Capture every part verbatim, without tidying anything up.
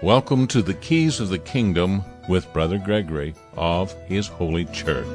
Welcome to the Keys of the Kingdom with Brother Gregory of His Holy Church.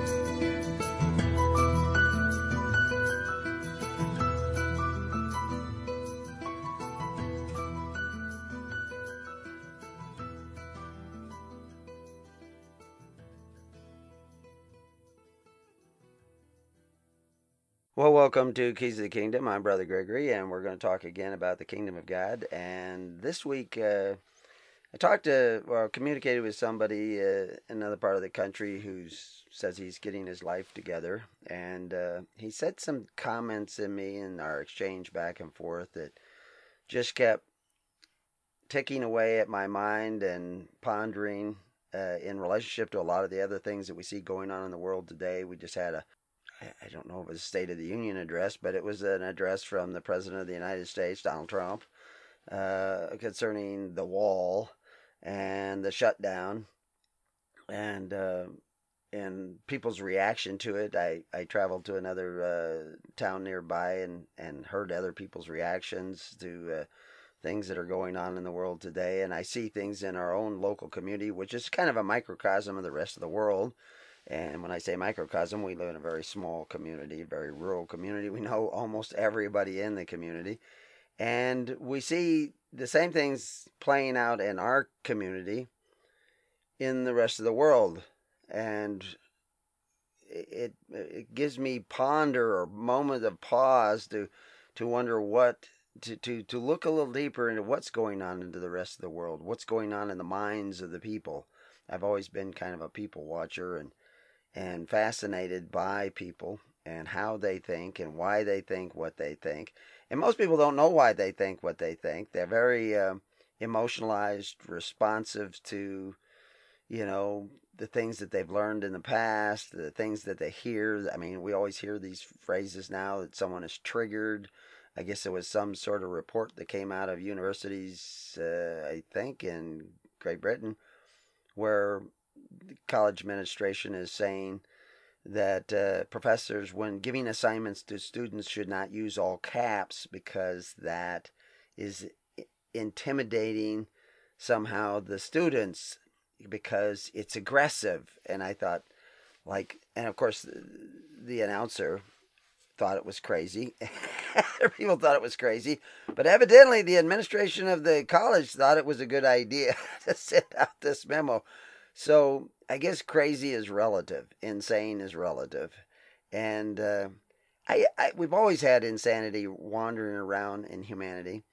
Well, welcome to Keys of the Kingdom. I'm Brother Gregory, and we're going to talk again about the Kingdom of God. And this week, uh, I talked to, or communicated with somebody uh, in another part of the country who says he's getting his life together. And uh, he said some comments in me in our exchange back and forth that just kept ticking away at my mind and pondering uh, in relationship to a lot of the other things that we see going on in the world today. We just had a I don't know if it was a State of the Union address, but it was an address from the President of the United States, Donald Trump, uh, concerning the wall and the shutdown and uh, and people's reaction to it. I, I traveled to another uh, town nearby and, and heard other people's reactions to uh, things that are going on in the world today. And I see things in our own local community, which is kind of a microcosm of the rest of the world. And when I say microcosm, we live in a very small community, very rural community. We know almost everybody in the community. And we see the same things playing out in our community in the rest of the world. And it it gives me ponder or moment of pause to to wonder what to, to, to look a little deeper into what's going on into the rest of the world, what's going on in the minds of the people. I've always been kind of a people watcher and and fascinated by people and how they think and why they think what they think. And most people don't know why they think what they think. They're very uh, emotionalized, responsive to, you know, the things that they've learned in the past, the things that they hear. I mean, we always hear these phrases now that someone is triggered. I guess there was some sort of report that came out of universities, uh, I think, in Great Britain, where the college administration is saying that uh, professors, when giving assignments to students, should not use all caps because that is intimidating somehow the students because it's aggressive. And I thought, like, and of course, the, the announcer thought it was crazy. People thought it was crazy. But evidently, the administration of the college thought it was a good idea to send out this memo. So I guess crazy is relative, insane is relative, and uh, I, I we've always had insanity wandering around in humanity,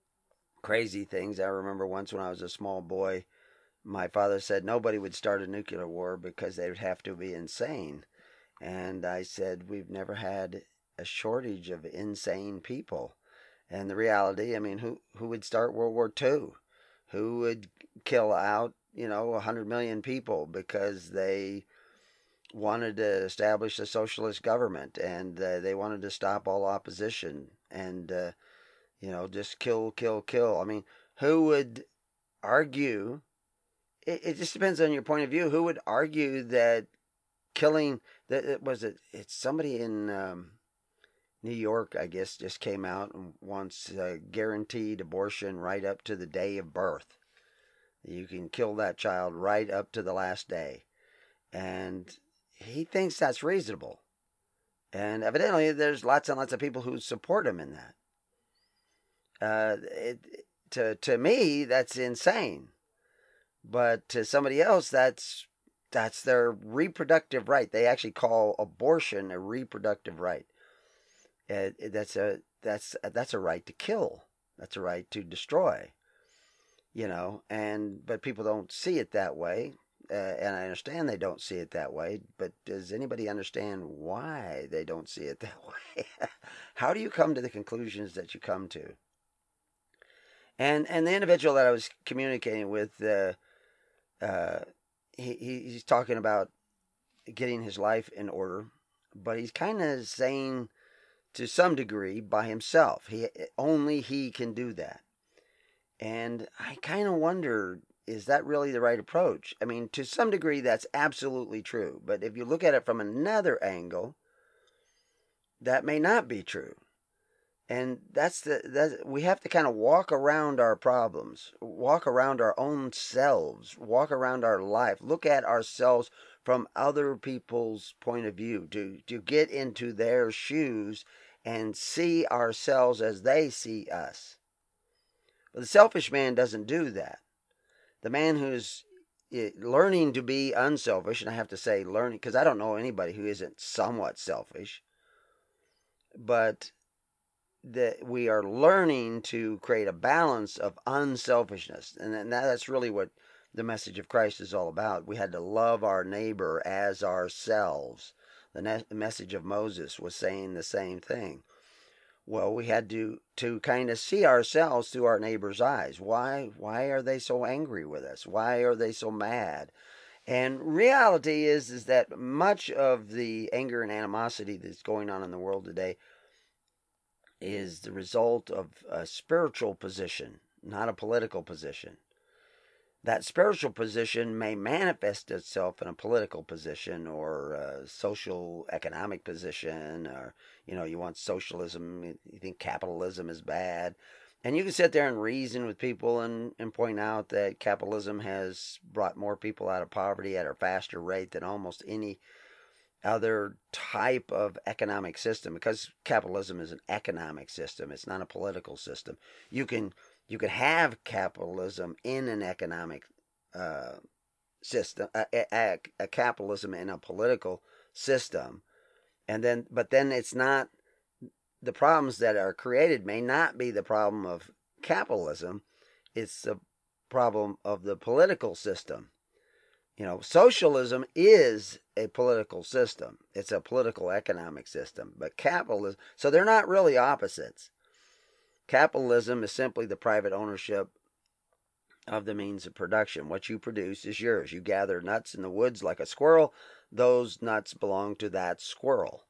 crazy things. I remember once when I was a small boy, my father said nobody would start a nuclear war because they would have to be insane, and I said we've never had a shortage of insane people, and the reality, I mean, who who would start World War Two? Who would kill out, you know, one hundred million people because they wanted to establish a socialist government and uh, they wanted to stop all opposition and, uh, you know, just kill, kill, kill. I mean, who would argue? It, it just depends on your point of view. Who would argue that killing, that it was it, it's somebody in um, New York, I guess, just came out and wants uh, guaranteed abortion right up to the day of birth. You can kill that child right up to the last day. And he thinks that's reasonable. And evidently, there's lots and lots of people who support him in that. Uh, it, to, to me, that's insane. But to somebody else, that's that's their reproductive right. They actually call abortion a reproductive right. Uh, that's a that's that's a right to kill. That's a right to destroy. You know, and but people don't see it that way, uh, and I understand they don't see it that way. But does anybody understand why they don't see it that way? How do you come to the conclusions that you come to? And and the individual that I was communicating with, uh, uh, he he's talking about getting his life in order, but he's kind of saying to some degree by himself. He only he can do that. And I kind of wonder, is that really the right approach? I mean, to some degree, that's absolutely true. But if you look at it from another angle, that may not be true. And that's the that's, we have to kind of walk around our problems, walk around our own selves, walk around our life, look at ourselves from other people's point of view, to to get into their shoes and see ourselves as they see us. But the selfish man doesn't do that. The man who's learning to be unselfish, and I have to say learning because I don't know anybody who isn't somewhat selfish, but that we are learning to create a balance of unselfishness. And that's really what the message of Christ is all about. We had to love our neighbor as ourselves. The ne- message of Moses was saying the same thing. Well, we had to to kind of see ourselves through our neighbor's eyes. Why why are they so angry with us? Why are they so mad? And reality is is that much of the anger and animosity that's going on in the world today is the result of a spiritual position, not a political position. That spiritual position may manifest itself in a political position or a social economic position, or, you know, you want socialism, you think capitalism is bad. And you can sit there and reason with people and, and point out that capitalism has brought more people out of poverty at a faster rate than almost any other type of economic system, because capitalism is an economic system. It's not a political system. You can you can have capitalism in an economic uh, system, a, a, a capitalism in a political system, and then but then it's not, the problems that are created may not be the problem of capitalism. It's the problem of the political system. You know, socialism is a political system. It's a political economic system. But capitalism, so they're not really opposites. Capitalism is simply the private ownership of the means of production. What you produce is yours. You gather nuts in the woods like a squirrel. Those nuts belong to that squirrel.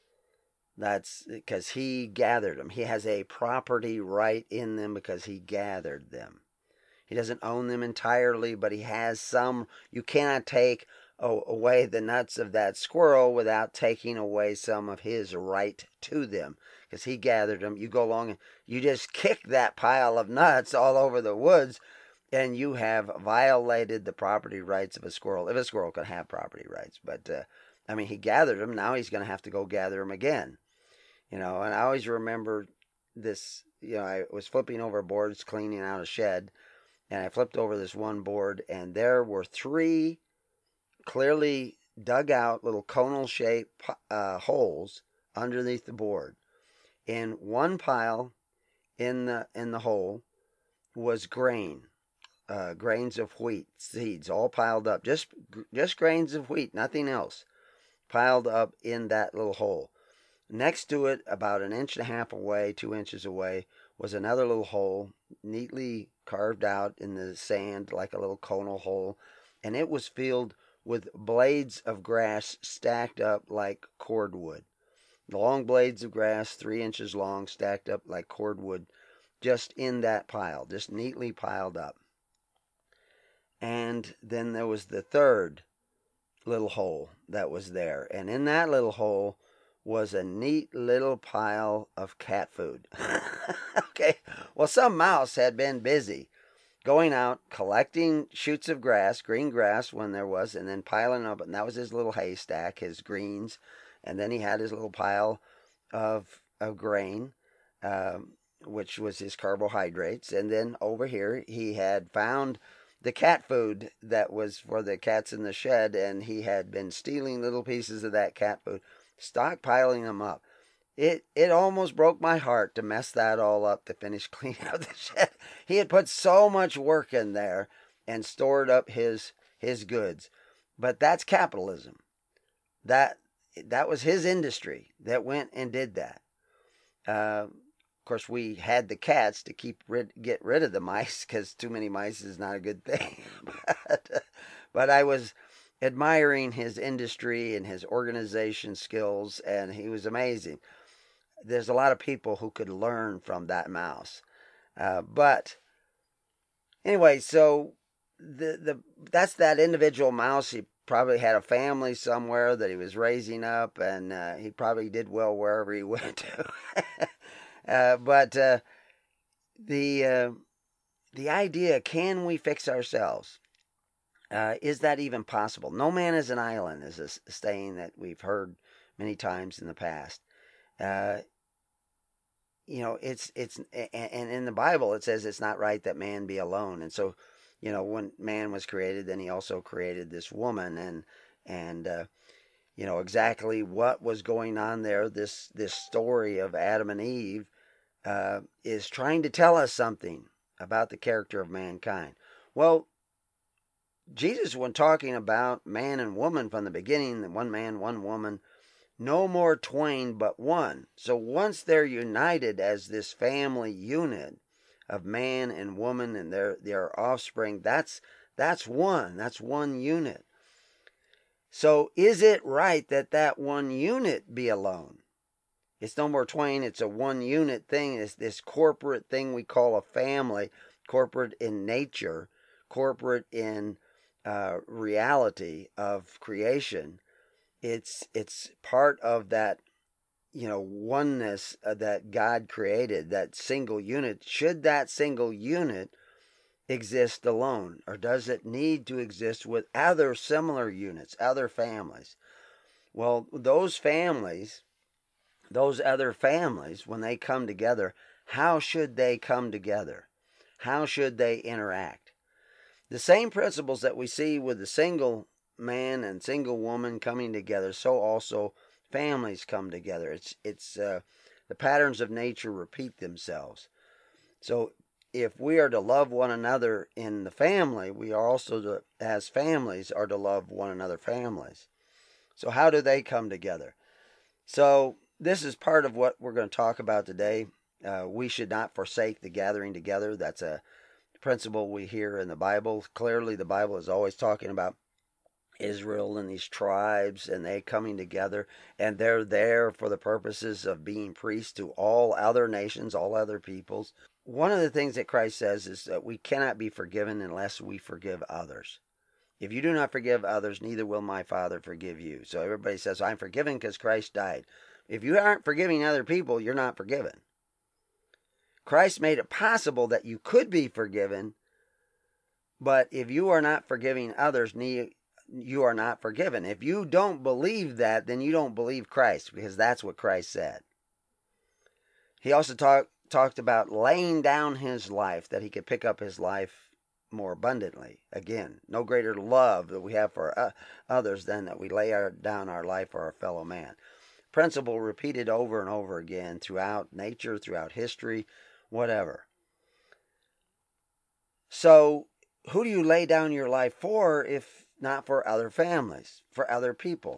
That's because he gathered them. He has a property right in them because he gathered them. He doesn't own them entirely, but he has some. You cannot take away the nuts of that squirrel without taking away some of his right to them, because he gathered them. You go along and you just kick that pile of nuts all over the woods, and you have violated the property rights of a squirrel. If a squirrel could have property rights, but uh, I mean, he gathered them. Now he's going to have to go gather them again. You know, and I always remember this. You know, I was flipping over boards, cleaning out a shed. And I flipped over this one board, and there were three clearly dug out little conal shaped uh, holes underneath the board. In one pile in the in the hole was grain, uh, grains of wheat seeds, all piled up, just just grains of wheat, nothing else, piled up in that little hole. Next to it, about an inch and a half away, two inches away, was another little hole, neatly carved out in the sand like a little conal hole, and it was filled with blades of grass stacked up like cordwood. Long blades of grass, three inches long, stacked up like cordwood, just in that pile, just neatly piled up. And then there was the third little hole that was there, and in that little hole was a neat little pile of cat food. Okay, well, some mouse had been busy going out, collecting shoots of grass, green grass when there was, and then piling up, and that was his little haystack, his greens, and then he had his little pile of, of grain, um, which was his carbohydrates, and then over here he had found the cat food that was for the cats in the shed, and he had been stealing little pieces of that cat food, stockpiling them up. It it almost broke my heart to mess that all up, to finish cleaning up the shed. He had put so much work in there and stored up his his goods. But that's capitalism. That that was his industry that went and did that. Uh, of course, we had the cats to keep rid, get rid of the mice, because too many mice is not a good thing. but, but I was admiring his industry and his organization skills, and he was amazing. There's a lot of people who could learn from that mouse. Uh, but anyway, so the the that's that individual mouse. He probably had a family somewhere that he was raising up, and uh, he probably did well wherever he went to. uh, but uh, the uh, the idea: can we fix ourselves? Uh, is that even possible? No man is an island, is a saying that we've heard many times in the past. Uh, you know, it's it's and in the Bible it says it's not right that man be alone. And so, you know, when man was created, then he also created this woman, and and uh, you know exactly what was going on there. This this story of Adam and Eve uh, is trying to tell us something about the character of mankind. Well, Jesus, when talking about man and woman from the beginning, one man, one woman, no more twain but one. So once they're united as this family unit of man and woman and their their offspring, that's that's one. That's one unit. So is it right that that one unit be alone? It's no more twain. It's a one unit thing. It's this corporate thing we call a family, corporate in nature, corporate in uh, reality of creation. It's it's part of that, you know, oneness uh, that God created, that single unit. Should that single unit exist alone, or does it need to exist with other similar units, other families? Well, those families, those other families, when they come together, how should they come together? How should they interact? The same principles that we see with the single man and single woman coming together, so also families come together. It's it's uh, the patterns of nature repeat themselves. So if we are to love one another in the family, we are also to, as families, are to love one another families. So how do they come together? So this is part of what we're going to talk about today. Uh, we should not forsake the gathering together. That's a principle we hear in the Bible. Clearly, the Bible is always talking about Israel and these tribes and they coming together, and they're there for the purposes of being priests to all other nations, all other peoples. One of the things that Christ says is that we cannot be forgiven unless we forgive others. If you do not forgive others, neither will my Father forgive you. So everybody says, I'm forgiven because Christ died. If you aren't forgiving other people, you're not forgiven. Christ made it possible that you could be forgiven, but if you are not forgiving others, you are not forgiven. If you don't believe that, then you don't believe Christ, because that's what Christ said. He also talk, talked about laying down his life, that he could pick up his life more abundantly. Again, no greater love that we have for uh, others than that we lay our, down our life for our fellow man. Principle repeated over and over again throughout nature, throughout history, whatever. So, who do you lay down your life for if not for other families, for other people?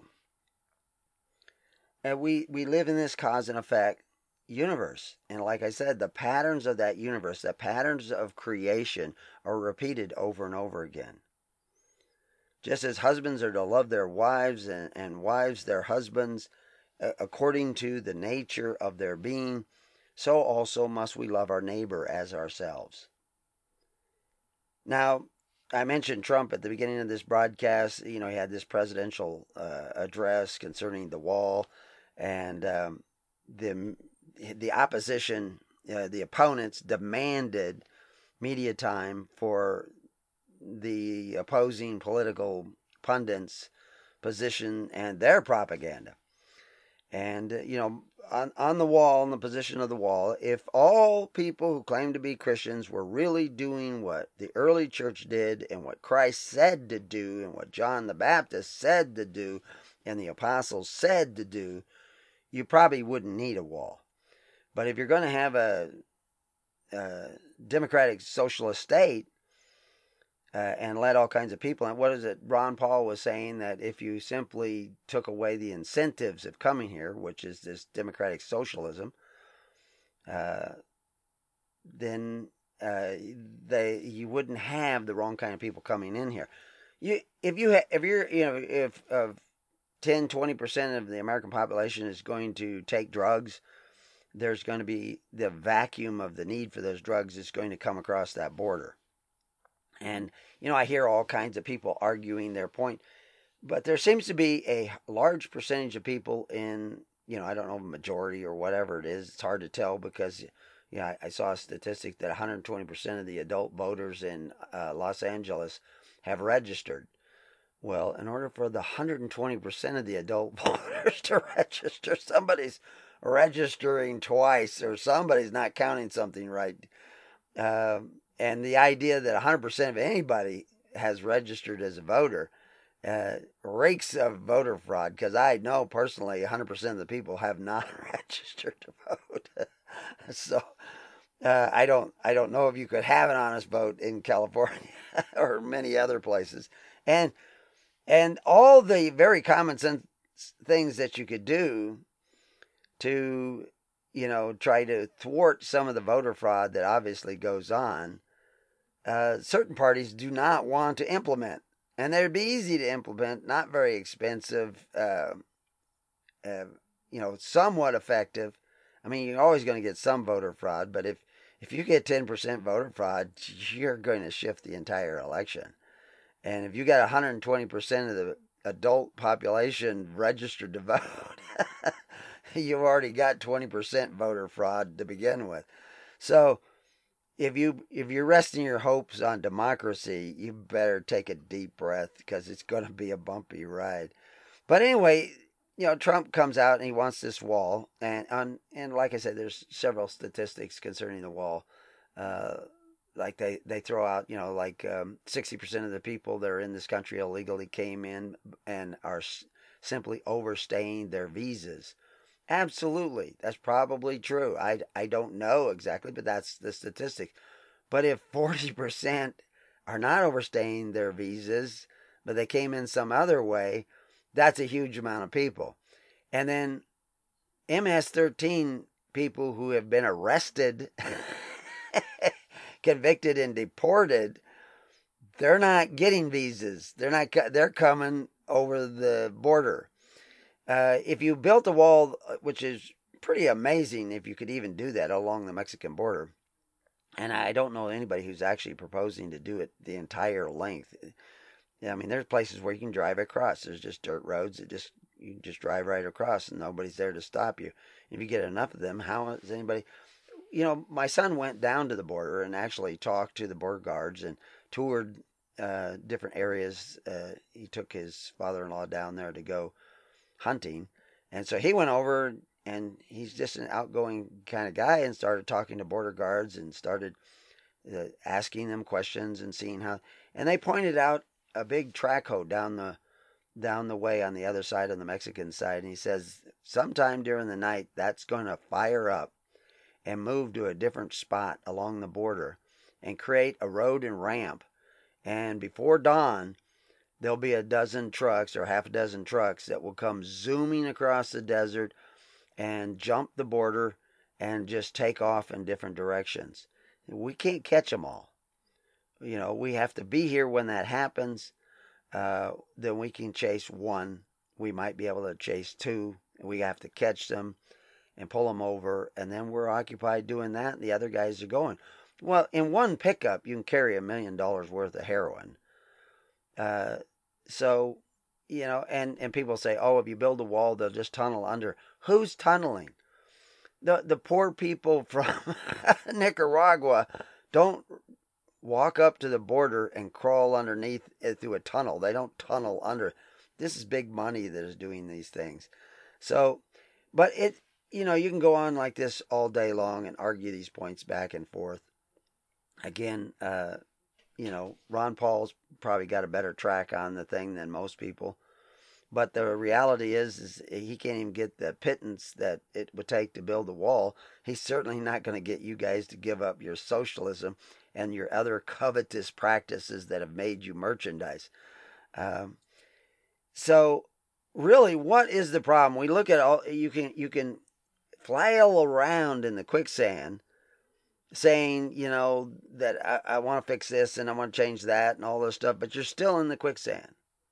And we, we live in this cause and effect universe. And like I said, the patterns of that universe, the patterns of creation are repeated over and over again. Just as husbands are to love their wives and, and wives their husbands uh, according to the nature of their being, so also must we love our neighbor as ourselves. Now, I mentioned Trump at the beginning of this broadcast. You know, he had this presidential uh, address concerning the wall, and um, the the opposition, uh, the opponents demanded media time for the opposing political pundits' position and their propaganda. And, uh, you know, on, on the wall, in the position of the wall, if all people who claim to be Christians were really doing what the early church did and what Christ said to do and what John the Baptist said to do and the apostles said to do, you probably wouldn't need a wall. But if you're going to have a, a democratic socialist state, Uh, and let all kinds of people in. What is it? Ron Paul was saying that if you simply took away the incentives of coming here, which is this democratic socialism, uh, then uh, they you wouldn't have the wrong kind of people coming in here. You if you ha- if you're you know if of ten, twenty percent of the American population is going to take drugs, there's going to be the vacuum of the need for those drugs is going to come across that border. And, you know, I hear all kinds of people arguing their point, but there seems to be a large percentage of people in you know, I don't know, majority or whatever it is. It's hard to tell because, you know, I, I saw a statistic that one hundred twenty percent of the adult voters in uh, Los Angeles have registered. Well, in order for the one hundred twenty percent of the adult voters to register, somebody's registering twice or somebody's not counting something right. Uh, and the idea that one hundred percent of anybody has registered as a voter uh, reeks of voter fraud, because I know personally one hundred percent of the people have not registered to vote. So uh, I don't I don't know if you could have an honest vote in California or many other places. And and all the very common sense things that you could do to, you know, try to thwart some of the voter fraud that obviously goes on, uh, certain parties do not want to implement. And they'd be easy to implement, not very expensive, uh, uh, you know, somewhat effective. I mean, you're always going to get some voter fraud, but if, if you get ten percent voter fraud, you're going to shift the entire election. And if you got one hundred twenty percent of the adult population registered to vote, you've already got twenty percent voter fraud to begin with. So if you if you're resting your hopes on democracy, you better take a deep breath, because it's going to be a bumpy ride. But anyway, you know, Trump comes out and he wants this wall, and on and like I said, there's several statistics concerning the wall. Uh, like they, they throw out, you know, like um, sixty percent of the people that are in this country illegally came in and are s- simply overstaying their visas. Absolutely. That's probably true. I, I don't know exactly, but that's the statistic. But if forty percent are not overstaying their visas, but they came in some other way, that's a huge amount of people. And then M S thirteen people who have been arrested, convicted, and deported, they're not getting visas. They're not. They're coming over the border. Uh, if you built a wall, which is pretty amazing if you could even do that along the Mexican border, and I don't know anybody who's actually proposing to do it the entire length. I mean, there's places where you can drive across. There's just dirt roads that just you can just drive right across, and nobody's there to stop you. If you get enough of them, how is anybody? You know, my son went down to the border and actually talked to the border guards and toured uh, different areas. Uh, he took his father-in-law down there to go hunting. And so he went over, and he's just an outgoing kind of guy, and started talking to border guards and started uh, asking them questions and seeing how. And they pointed out a big track hoe down the down the way on the other side, on the Mexican side, and he says sometime during the night that's going to fire up and move to a different spot along the border and create a road and ramp. And before dawn, there'll be a dozen trucks or half a dozen trucks that will come zooming across the desert and jump the border and just take off in different directions. We can't catch them all. You know, we have to be here when that happens. Uh, then we can chase one. We might be able to chase two. We have to catch them and pull them over, and then we're occupied doing that, and the other guys are going. Well, in one pickup, you can carry a million dollars worth of heroin. Uh, so, you know, and, and people say, oh, if you build a wall, they'll just tunnel under. Who's tunneling? The the poor people from Nicaragua don't walk up to the border and crawl underneath it through a tunnel. They don't tunnel under. This is big money that is doing these things. So, but it, you know, you can go on like this all day long and argue these points back and forth. Again, uh, you know, Ron Paul's probably got a better track on the thing than most people. But the reality is, is he can't even get the pittance that it would take to build a wall. He's certainly not going to get you guys to give up your socialism and your other covetous practices that have made you merchandise. Um, so, really, what is the problem? We look at all you can you can flail around in the quicksand, saying, you know, that I, I want to fix this and I want to change that and all this stuff, but you're still in the quicksand.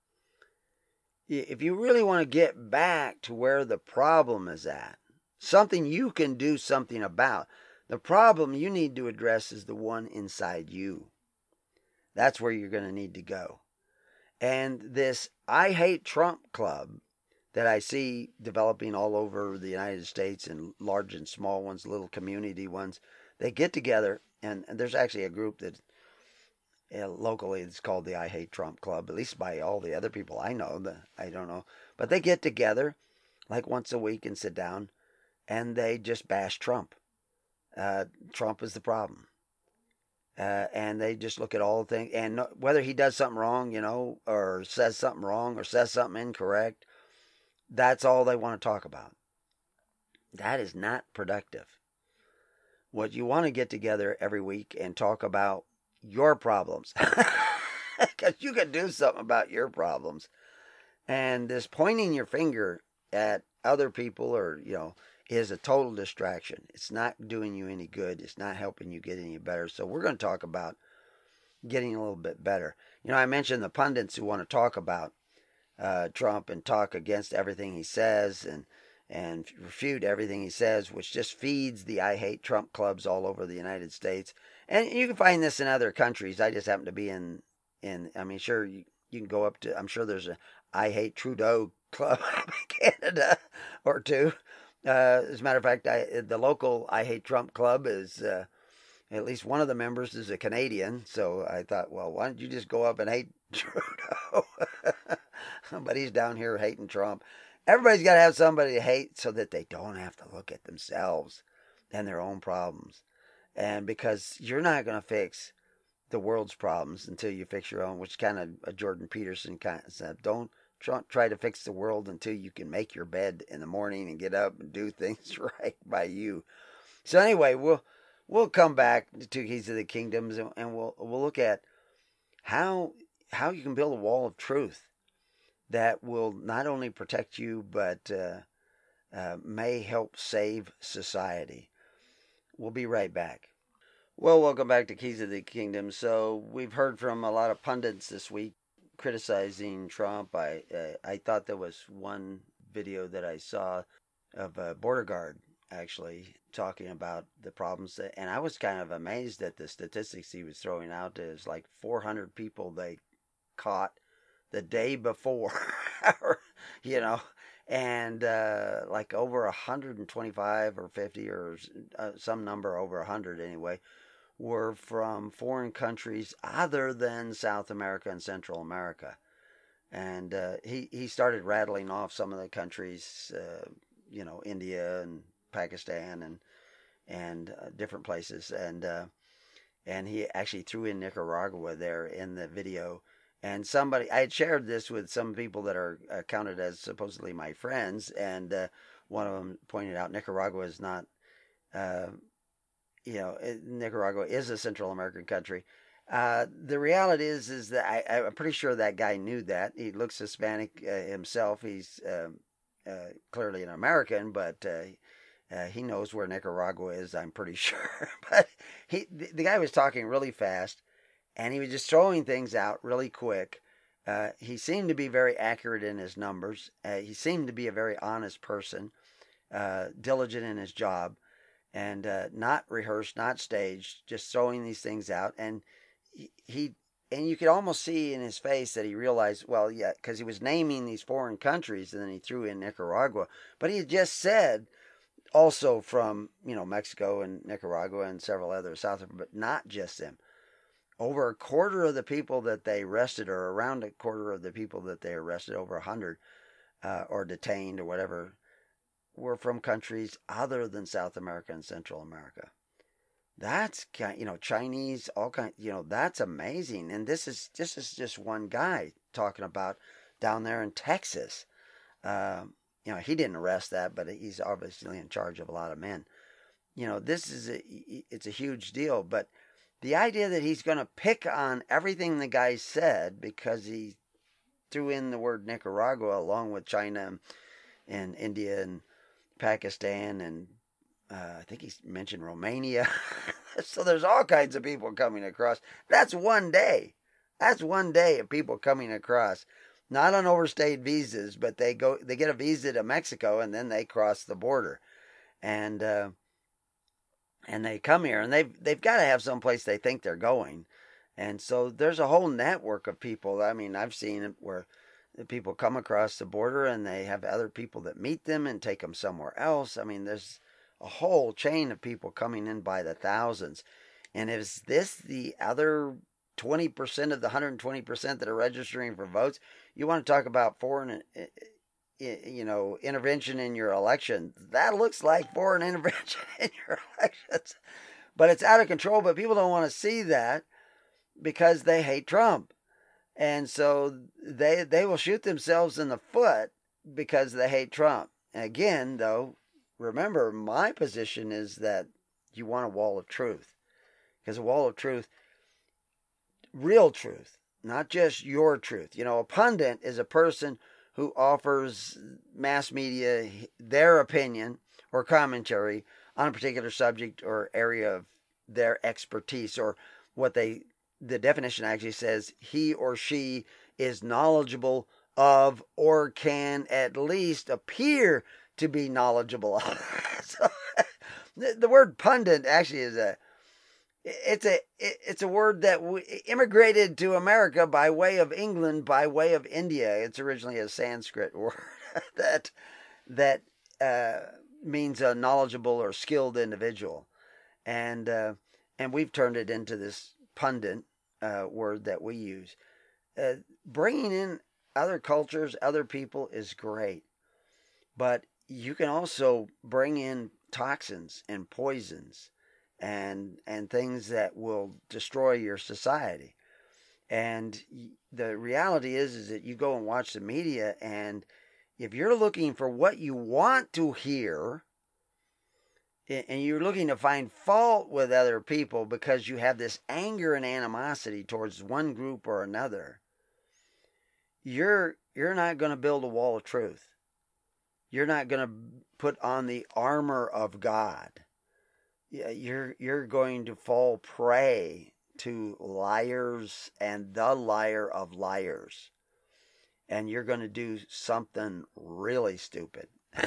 If you really want to get back to where the problem is at, something you can do something about, the problem you need to address is the one inside you. That's where you're going to need to go. And this I Hate Trump Club that I see developing all over the United States, and large and small ones, little community ones. They get together, and, and there's actually a group that uh, locally it's called the I Hate Trump Club, at least by all the other people I know. The, I don't know. But they get together like once a week and sit down, and they just bash Trump. Uh, Trump is the problem. Uh, and they just look at all the things, and whether he does something wrong, you know, or says something wrong, or says something incorrect, that's all they want to talk about. That is not productive. What you want to get together every week and talk about your problems, because you can do something about your problems. And this pointing your finger at other people, or you know, is a total distraction. It's not doing you any good. It's not helping you get any better. So we're going to talk about getting a little bit better. You know, I mentioned the pundits who want to talk about uh, Trump and talk against everything he says, and and refute everything he says, which just feeds the I Hate Trump clubs all over the United States. And you can find this in other countries. I just happen to be in, in I mean, sure, you, you can go up to, I'm sure there's a I Hate Trudeau club in Canada or two. Uh, as a matter of fact, I, the local I Hate Trump club is, uh, at least one of the members is a Canadian. So I thought, well, why don't you just go up and hate Trudeau? But he's down here hating Trump. Everybody's got to have somebody to hate so that they don't have to look at themselves and their own problems. And because you're not going to fix the world's problems until you fix your own, which kind of a Jordan Peterson kind of said, don't try to fix the world until you can make your bed in the morning and get up and do things right by you. So anyway, we'll we'll come back to Two Keys of the Kingdoms, and, and we'll we'll look at how how you can build a wall of truth that will not only protect you, but uh, uh, may help save society. We'll be right back. Well, welcome back to Keys of the Kingdom. So we've heard from a lot of pundits this week criticizing Trump. I uh, I thought there was one video that I saw of a border guard actually talking about the problems, that, and I was kind of amazed at the statistics he was throwing out. There's like four hundred people they caught the day before, you know, and uh, like over one hundred twenty-five or fifty or uh, some number over one hundred anyway, were from foreign countries other than South America and Central America. And uh, he, he started rattling off some of the countries, uh, you know, India and Pakistan and and uh, different places. And uh, and he actually threw in Nicaragua there in the video. And somebody, I had shared this with some people that are uh, counted as supposedly my friends, and uh, one of them pointed out Nicaragua is not, uh, you know, Nicaragua is a Central American country. Uh, the reality is, is that I, I'm pretty sure that guy knew that. He looks Hispanic uh, himself. He's um, uh, clearly an American, but uh, uh, he knows where Nicaragua is, I'm pretty sure. But he, the, the guy was talking really fast, and he was just throwing things out really quick. Uh, he seemed to be very accurate in his numbers. Uh, he seemed to be a very honest person, uh, diligent in his job, and uh, not rehearsed, not staged, just throwing these things out. And he, he and you could almost see in his face that he realized, well, yeah, because he was naming these foreign countries, and then he threw in Nicaragua. But he had just said also from, you know, Mexico and Nicaragua and several others, South Africa, but not just them. Over a quarter of the people that they arrested, or around a quarter of the people that they arrested, over a hundred, uh, or detained or whatever, were from countries other than South America and Central America. That's kind, you know, Chinese, all kind, you know, that's amazing. And this is this is just one guy talking about down there in Texas. Uh, you know, he didn't arrest that, but he's obviously in charge of a lot of men. You know, this is a, it's a huge deal, but the idea that he's going to pick on everything the guy said because he threw in the word Nicaragua along with China and India and Pakistan, and uh, I think he mentioned Romania. So there's all kinds of people coming across. That's one day. That's one day of people coming across, not on overstayed visas, but they go, they get a visa to Mexico and then they cross the border, and uh, and they come here, and they've they've got to have some place they think they're going, and so there's a whole network of people. I mean, I've seen it where The people come across the border and they have other people that meet them and take them somewhere else. I mean, there's a whole chain of people coming in by the thousands. And is this the other twenty percent of the one hundred twenty percent that are registering for votes? You want to talk about foreign, you know, intervention in your election? That looks like foreign intervention in your elections. But it's out of control, but people don't want to see that because they hate Trump. And so they they will shoot themselves in the foot because they hate Trump. And again, though, remember, my position is that you want a wall of truth. Because a wall of truth, real truth, not just your truth. You know, a pundit is a person who offers mass media their opinion or commentary on a particular subject or area of their expertise, or what they, the definition actually says, he or she is knowledgeable of or can at least appear to be knowledgeable of. So, the, the word pundit actually is a, it's a, it's a word that immigrated to America by way of England, by way of India. It's originally a Sanskrit word that, that, uh, means a knowledgeable or skilled individual. And, uh, and we've turned it into this pundit, uh, word that we use. Uh, bringing in other cultures, other people is great. But you can also bring in toxins and poisons and, and things that will destroy your society. And the reality is, is that you go and watch the media, and if you're looking for what you want to hear, and you're looking to find fault with other people because you have this anger and animosity towards one group or another, you're you're not going to build a wall of truth. You're not going to put on the armor of God. You're you're going to fall prey to liars and the liar of liars. And you're going to do something really stupid.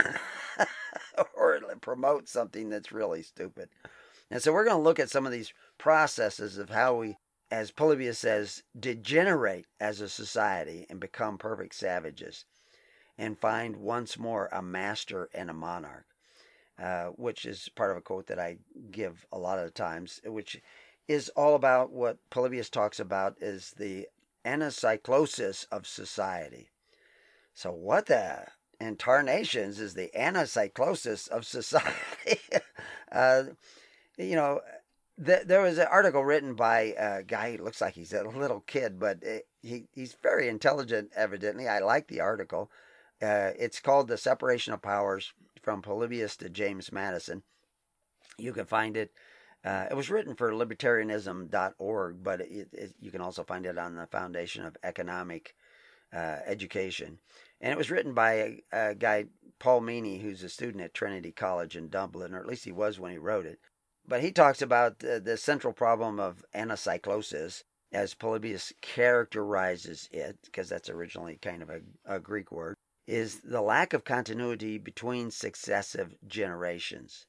Or promote something that's really stupid. And so we're going to look at some of these processes of how we, as Polybius says, degenerate as a society and become perfect savages, and find once more a master and a monarch, uh, which is part of a quote that I give a lot of the times, which is all about what Polybius talks about is the anacyclosis of society. So what the incarnations is the anacyclosis of society? uh, you know, th- there was an article written by a guy who looks like he's a little kid, but it, he he's very intelligent, evidently. I like the article. Uh, it's called The Separation of Powers, from Polybius to James Madison. You can find it. Uh, it was written for libertarianism dot org, but it, it, you can also find it on the Foundation of Economic uh, Education. And it was written by a, a guy, Paul Meany, who's a student at Trinity College in Dublin, or at least he was when he wrote it. But he talks about the, the central problem of anacyclosis, as Polybius characterizes it, because that's originally kind of a, a Greek word, is the lack of continuity between successive generations.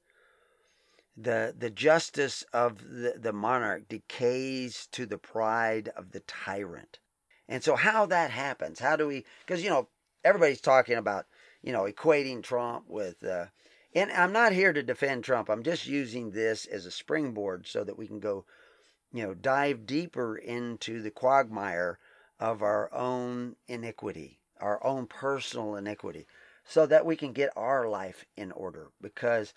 The, the justice of the, the monarch decays to the pride of the tyrant. And so how that happens, how do we, because, you know, everybody's talking about, you know, equating Trump with, uh, and I'm not here to defend Trump. I'm just using this as a springboard so that we can go, you know, dive deeper into the quagmire of our own iniquity, our own personal iniquity, so that we can get our life in order. Because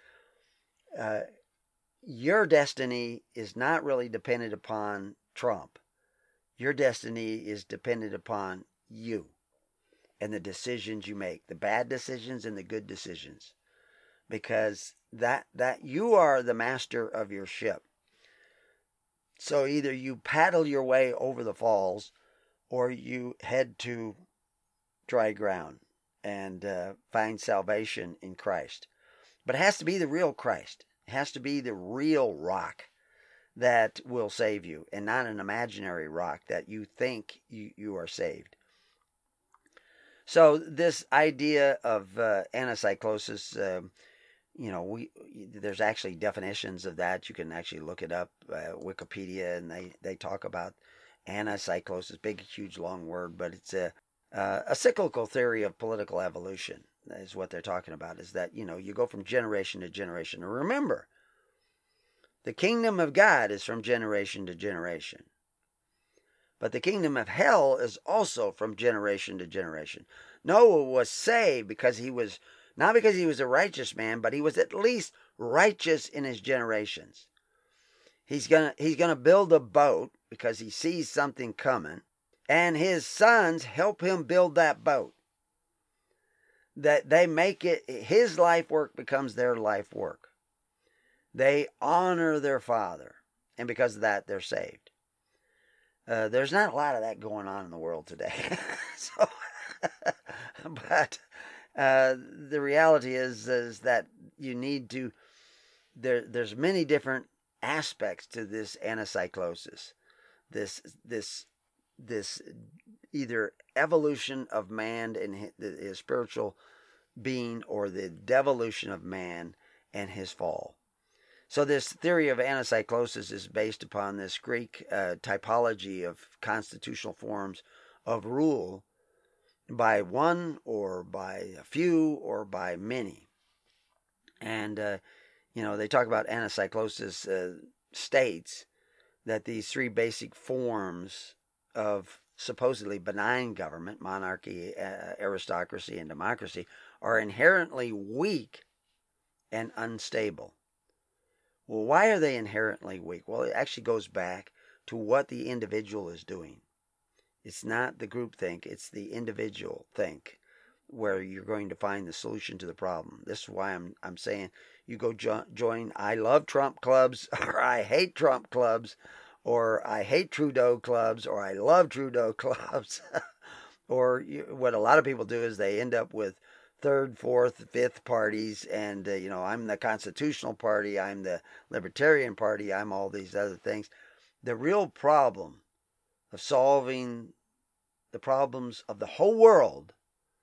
uh, your destiny is not really dependent upon Trump. Your destiny is dependent upon you and the decisions you make, the bad decisions and the good decisions, because that that you are the master of your ship. So either you paddle your way over the falls, or you head to dry ground and uh, find salvation in Christ. But it has to be the real Christ. It has to be the real rock that will save you, and not an imaginary rock that you think you, you are saved. So this idea of uh, anacyclosis, uh, you know, we there's actually definitions of that. You can actually look it up, uh, Wikipedia, and they, they talk about anacyclosis, big, huge, long word, but it's a, Uh, a cyclical theory of political evolution is what they're talking about, is that, you know, you go from generation to generation. And remember, the kingdom of God is from generation to generation. But the kingdom of hell is also from generation to generation. Noah was saved because he was, not because he was a righteous man, but he was at least righteous in his generations. He's gonna he's gonna build a boat because he sees something coming, and his sons help him build that boat. That they make it, his life work becomes their life work. They honor their father, and because of that, they're saved. Uh, there's not a lot of that going on in the world today. so, but uh, the reality is is that you need to. There, there's many different aspects to this anacyclosis, this this this either evolution of man and his, his spiritual being, or the devolution of man and his fall. So this theory of anacyclosis is based upon this Greek uh, typology of constitutional forms of rule by one, or by a few, or by many. And uh, you know, they talk about anacyclosis uh, states that these three basic forms of supposedly benign government, monarchy, uh, aristocracy, and democracy, are inherently weak and unstable. Well, why are they inherently weak? Well, it actually goes back to what the individual is doing. It's not the group think, it's the individual think, where you're going to find the solution to the problem. This is why I'm I'm saying you go jo- join I love Trump clubs, or I hate Trump clubs, or I hate Trudeau clubs, or I love Trudeau clubs. Or you, what a lot of people do is they end up with third, fourth, fifth parties, and uh, you know, I'm the Constitutional Party, I'm the Libertarian Party, I'm all these other things. The real problem of solving the problems of the whole world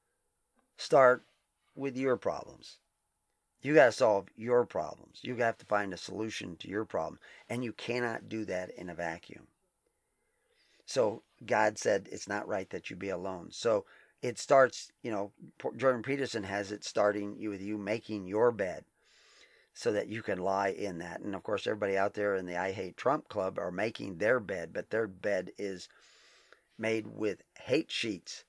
start with your problems. You got to solve your problems. You have to find a solution to your problem, and you cannot do that in a vacuum. So God said it's not right that you be alone. So it starts, you know, Jordan Peterson has it starting you with you making your bed so that you can lie in that. And of course, everybody out there in the I Hate Trump Club are making their bed, but their bed is made with hate sheets,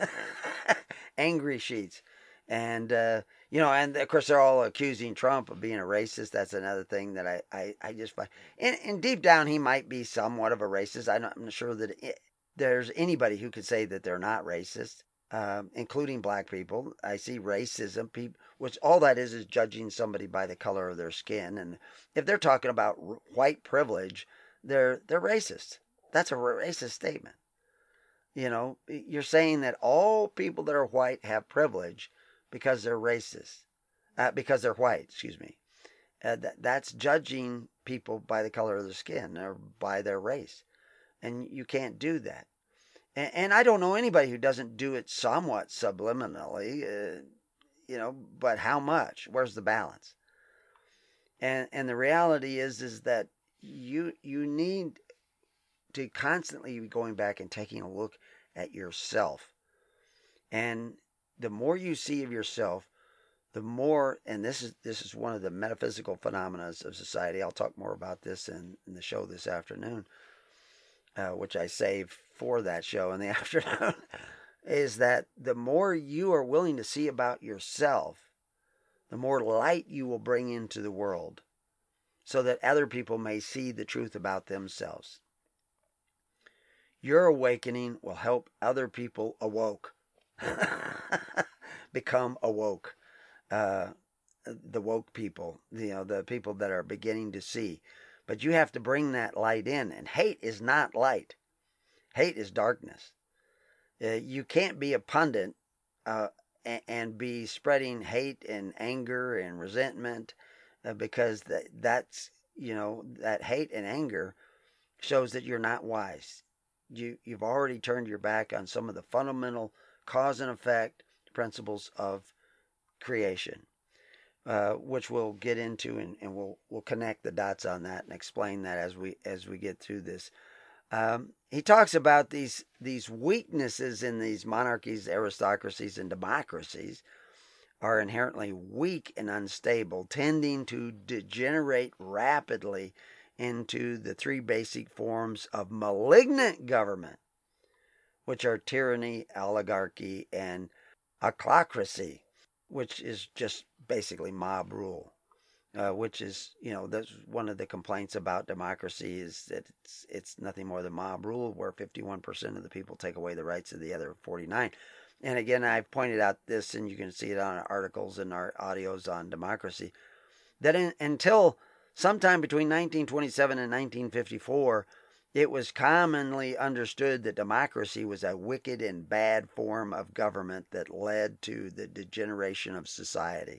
angry sheets. And, uh, you know, and of course, they're all accusing Trump of being a racist. That's another thing that I, I, I just find. And, and deep down, he might be somewhat of a racist. I'm not sure that it, there's anybody who could say that they're not racist, um, including black people. I see racism, people, which all that is is judging somebody by the color of their skin. And if they're talking about r- white privilege, they're they're racist. That's a racist statement. You know, you're saying that all people that are white have privilege because they're racist, uh, because they're white, excuse me. Uh, that, that's judging people by the color of their skin or by their race. And you can't do that. And, and I don't know anybody who doesn't do it somewhat subliminally, uh, you know, but how much? Where's the balance? And and the reality is is that you you need to constantly be going back and taking a look at yourself. And the more you see of yourself, the more, and this is this is one of the metaphysical phenomena of society. I'll talk more about this in, in the show this afternoon, uh, which I save for that show in the afternoon, is that the more you are willing to see about yourself, the more light you will bring into the world so that other people may see the truth about themselves. Your awakening will help other people awoke. Become awoke. Uh, the woke people, you know, the people that are beginning to see. But you have to bring that light in. And hate is not light. Hate is darkness. Uh, you can't be a pundit uh, and, and be spreading hate and anger and resentment uh, because that, that's, you know, that hate and anger shows that you're not wise. You, you've already turned your back on some of the fundamental cause and effect principles of creation, uh, which we'll get into, and, and we'll we'll connect the dots on that and explain that as we as we get through this. Um, he talks about these these weaknesses in these monarchies, aristocracies, and democracies are inherently weak and unstable, tending to degenerate rapidly into the three basic forms of malignant government, which are tyranny, oligarchy, and ochlocracy, which is just basically mob rule. Uh, which is, you know, that's one of the complaints about democracy is that it's it's nothing more than mob rule, where fifty-one percent of the people take away the rights of the other forty-nine. And again, I've pointed out this, and you can see it on articles and our audios on democracy, that in, until sometime between nineteen twenty-seven and nineteen fifty-four, it was commonly understood that democracy was a wicked and bad form of government that led to the degeneration of society.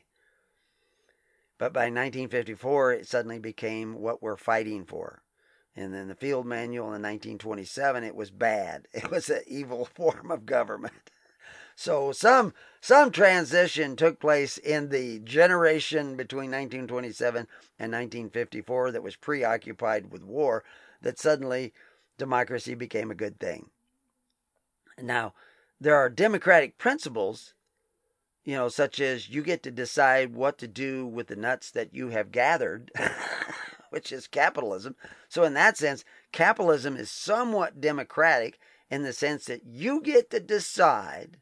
But by nineteen fifty-four, it suddenly became what we're fighting for. And then the field manual in nineteen twenty-seven, it was bad. It was an evil form of government. So some some transition took place in the generation between nineteen twenty-seven and nineteen fifty-four that was preoccupied with war, that suddenly democracy became a good thing. Now, there are democratic principles, you know, such as you get to decide what to do with the nuts that you have gathered, which is capitalism. So in that sense, capitalism is somewhat democratic in the sense that you get to decide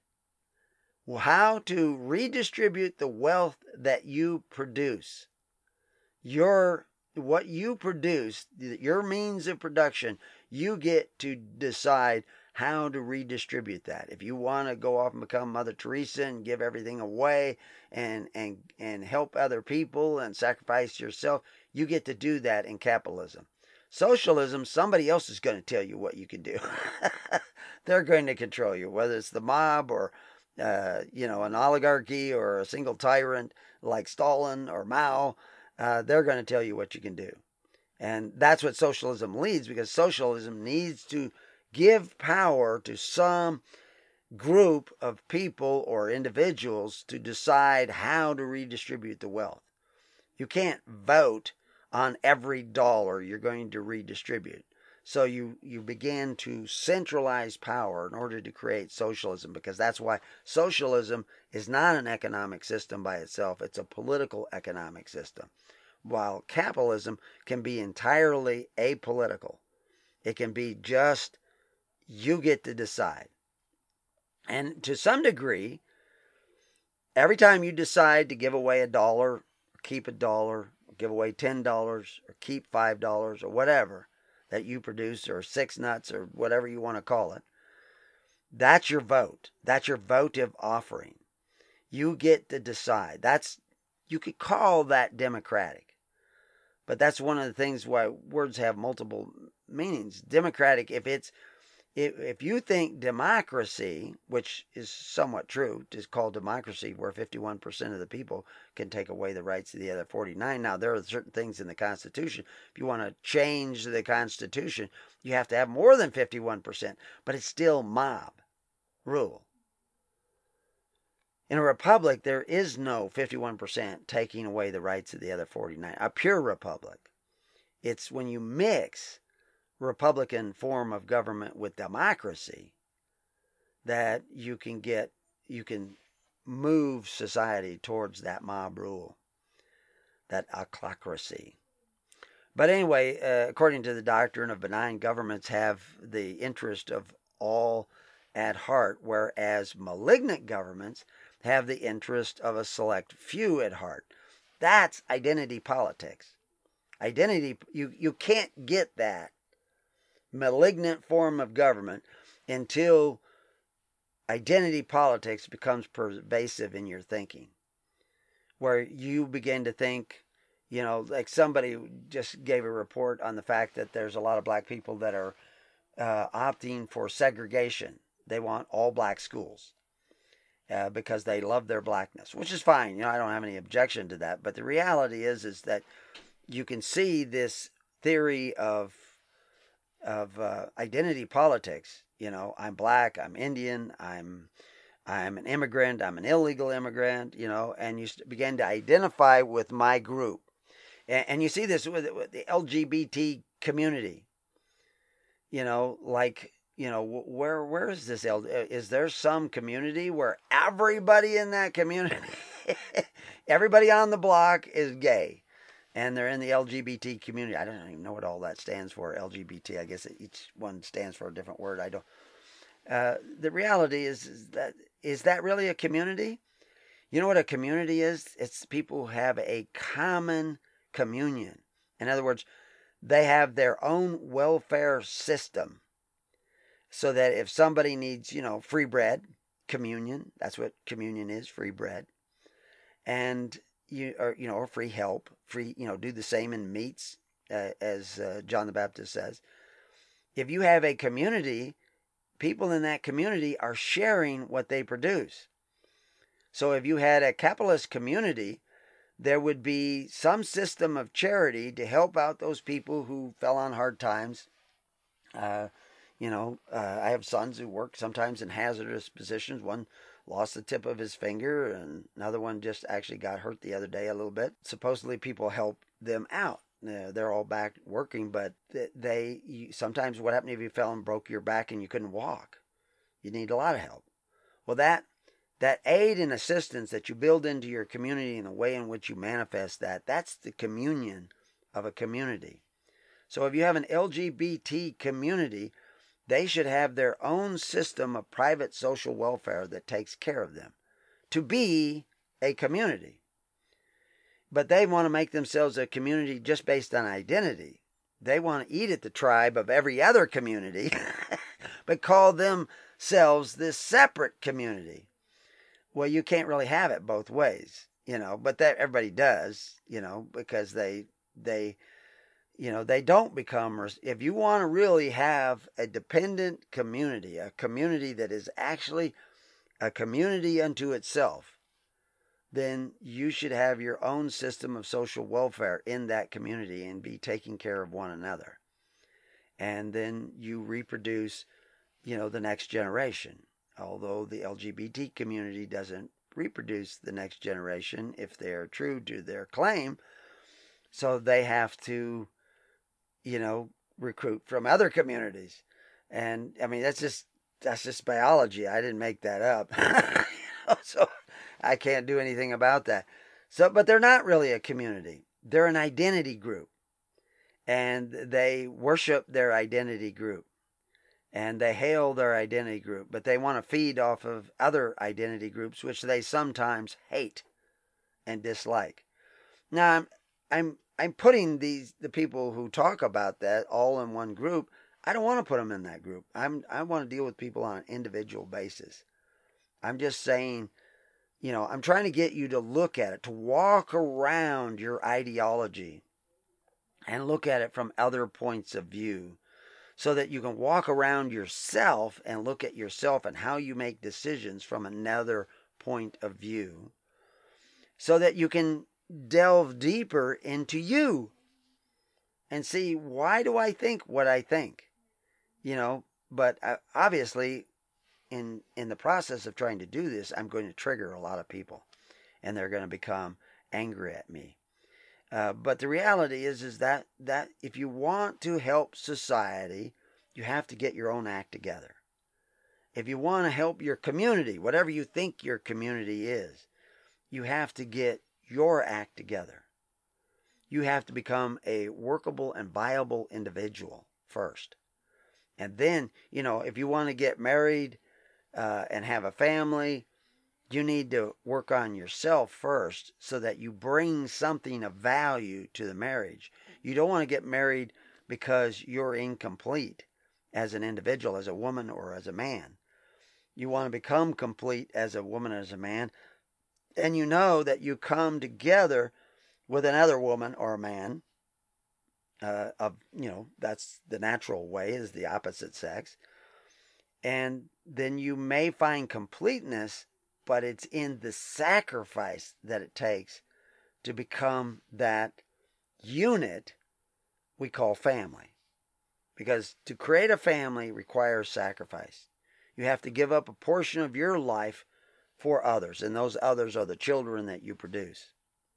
how to redistribute the wealth that you produce. Your what you produce, your means of production, you get to decide how to redistribute that. If you want to go off and become Mother Teresa and give everything away and and and help other people and sacrifice yourself, you get to do that in capitalism. Socialism, somebody else is going to tell you what you can do. They're going to control you, whether it's the mob or uh, you know, an oligarchy or a single tyrant like Stalin or Mao. Uh, they're going to tell you what you can do. And that's what socialism leads, because socialism needs to give power to some group of people or individuals to decide how to redistribute the wealth. You can't vote on every dollar you're going to redistribute. So you, you begin to centralize power in order to create socialism, because that's why socialism is not an economic system by itself. It's a political economic system, while capitalism can be entirely apolitical. It can be just you get to decide. And to some degree, every time you decide to give away a dollar, or keep a dollar, or give away ten dollars, or keep five dollars, or whatever that you produce, or six nuts, or whatever you want to call it, that's your vote. That's your votive offering. You get to decide. That's, you could call that democratic. But that's one of the things why words have multiple meanings. Democratic, if it's If, if you think democracy, which is somewhat true, is called democracy, where fifty-one percent of the people can take away the rights of the other forty-nine. Now, there are certain things in the Constitution. If you want to change the Constitution, you have to have more than fifty-one percent, but it's still mob rule. In a republic, there is no fifty-one percent taking away the rights of the other forty-nine. A pure republic. It's when you mix Republican form of government with democracy that you can get, you can move society towards that mob rule, that ochlocracy. But anyway, uh, according to the doctrine of benign governments have the interest of all at heart, whereas malignant governments have the interest of a select few at heart. That's identity politics. Identity, you, you can't get that malignant form of government until identity politics becomes pervasive in your thinking, where you begin to think, you know, like somebody just gave a report on the fact that there's a lot of black people that are uh, opting for segregation. They want all black schools uh, because they love their blackness, which is fine. You know, I don't have any objection to that. But the reality is, is that you can see this theory of of uh, identity politics. You know, I'm black, I'm Indian, I'm I'm an immigrant, I'm an illegal immigrant, you know, and you begin to identify with my group. And, and you see this with, with the L G B T community. you know, like, you know, where where is this? Is there some community where everybody in that community, everybody on the block is gay, and they're in the L G B T community? I don't even know what all that stands for. L G B T. I guess each one stands for a different word. I don't. Uh, the reality is, is that is that really a community? You know what a community is? It's people who have a common communion. In other words, they have their own welfare system. So that if somebody needs, you know, free bread, communion, that's what communion is, free bread. And you or you know, or free help, free, you know, do the same in meats, uh, as uh, John the Baptist says. If you have a community, people in that community are sharing what they produce. So if you had a capitalist community, there would be some system of charity to help out those people who fell on hard times. Uh, you know, uh, I have sons who work sometimes in hazardous positions. One lost the tip of his finger, and another one just actually got hurt the other day a little bit. Supposedly, people help them out. Uh, they're all back working, but they you, sometimes what happened if you fell and broke your back and you couldn't walk? You need a lot of help. Well, that that aid and assistance that you build into your community and the way in which you manifest that, that's the communion of a community. So if you have an L G B T community, they should have their own system of private social welfare that takes care of them to be a community. But they want to make themselves a community just based on identity. They want to eat at the tribe of every other community, but call themselves this separate community. Well, you can't really have it both ways, you know, but that everybody does, you know, because they, they, you know, they don't become, if you want to really have a dependent community, a community that is actually a community unto itself, then you should have your own system of social welfare in that community and be taking care of one another. And then you reproduce, you know, the next generation. Although the L G B T community doesn't reproduce the next generation if they're true to their claim, so they have to, you know, recruit from other communities. And I mean, that's just that's just biology. I didn't make that up. So I can't do anything about that. So, but they're not really a community. They're an identity group, and they worship their identity group, and they hail their identity group, but they want to feed off of other identity groups, which they sometimes hate and dislike. Now, I'm I'm I'm putting these the people who talk about that all in one group. I don't want to put them in that group. I'm I want to deal with people on an individual basis. I'm just saying, you know, I'm trying to get you to look at it, to walk around your ideology and look at it from other points of view, so that you can walk around yourself and look at yourself and how you make decisions from another point of view, so that you can delve deeper into you and see, why do I think what I think? You know, but obviously in in the process of trying to do this, I'm going to trigger a lot of people, and they're going to become angry at me. Uh, but the reality is, is that, that if you want to help society, you have to get your own act together. If you want to help your community, whatever you think your community is, you have to get your act together. You have to become a workable and viable individual first. And then, you know, if you want to get married uh, and have a family, you need to work on yourself first so that you bring something of value to the marriage. You don't want to get married because you're incomplete as an individual, as a woman or as a man. You want to become complete as a woman, as a man, and you know that you come together with another woman or a man. Uh, of you know, that's the natural way, is the opposite sex, and then you may find completeness, but it's in the sacrifice that it takes to become that unit we call family. Because to create a family requires sacrifice. You have to give up a portion of your life for others, and those others are the children that you produce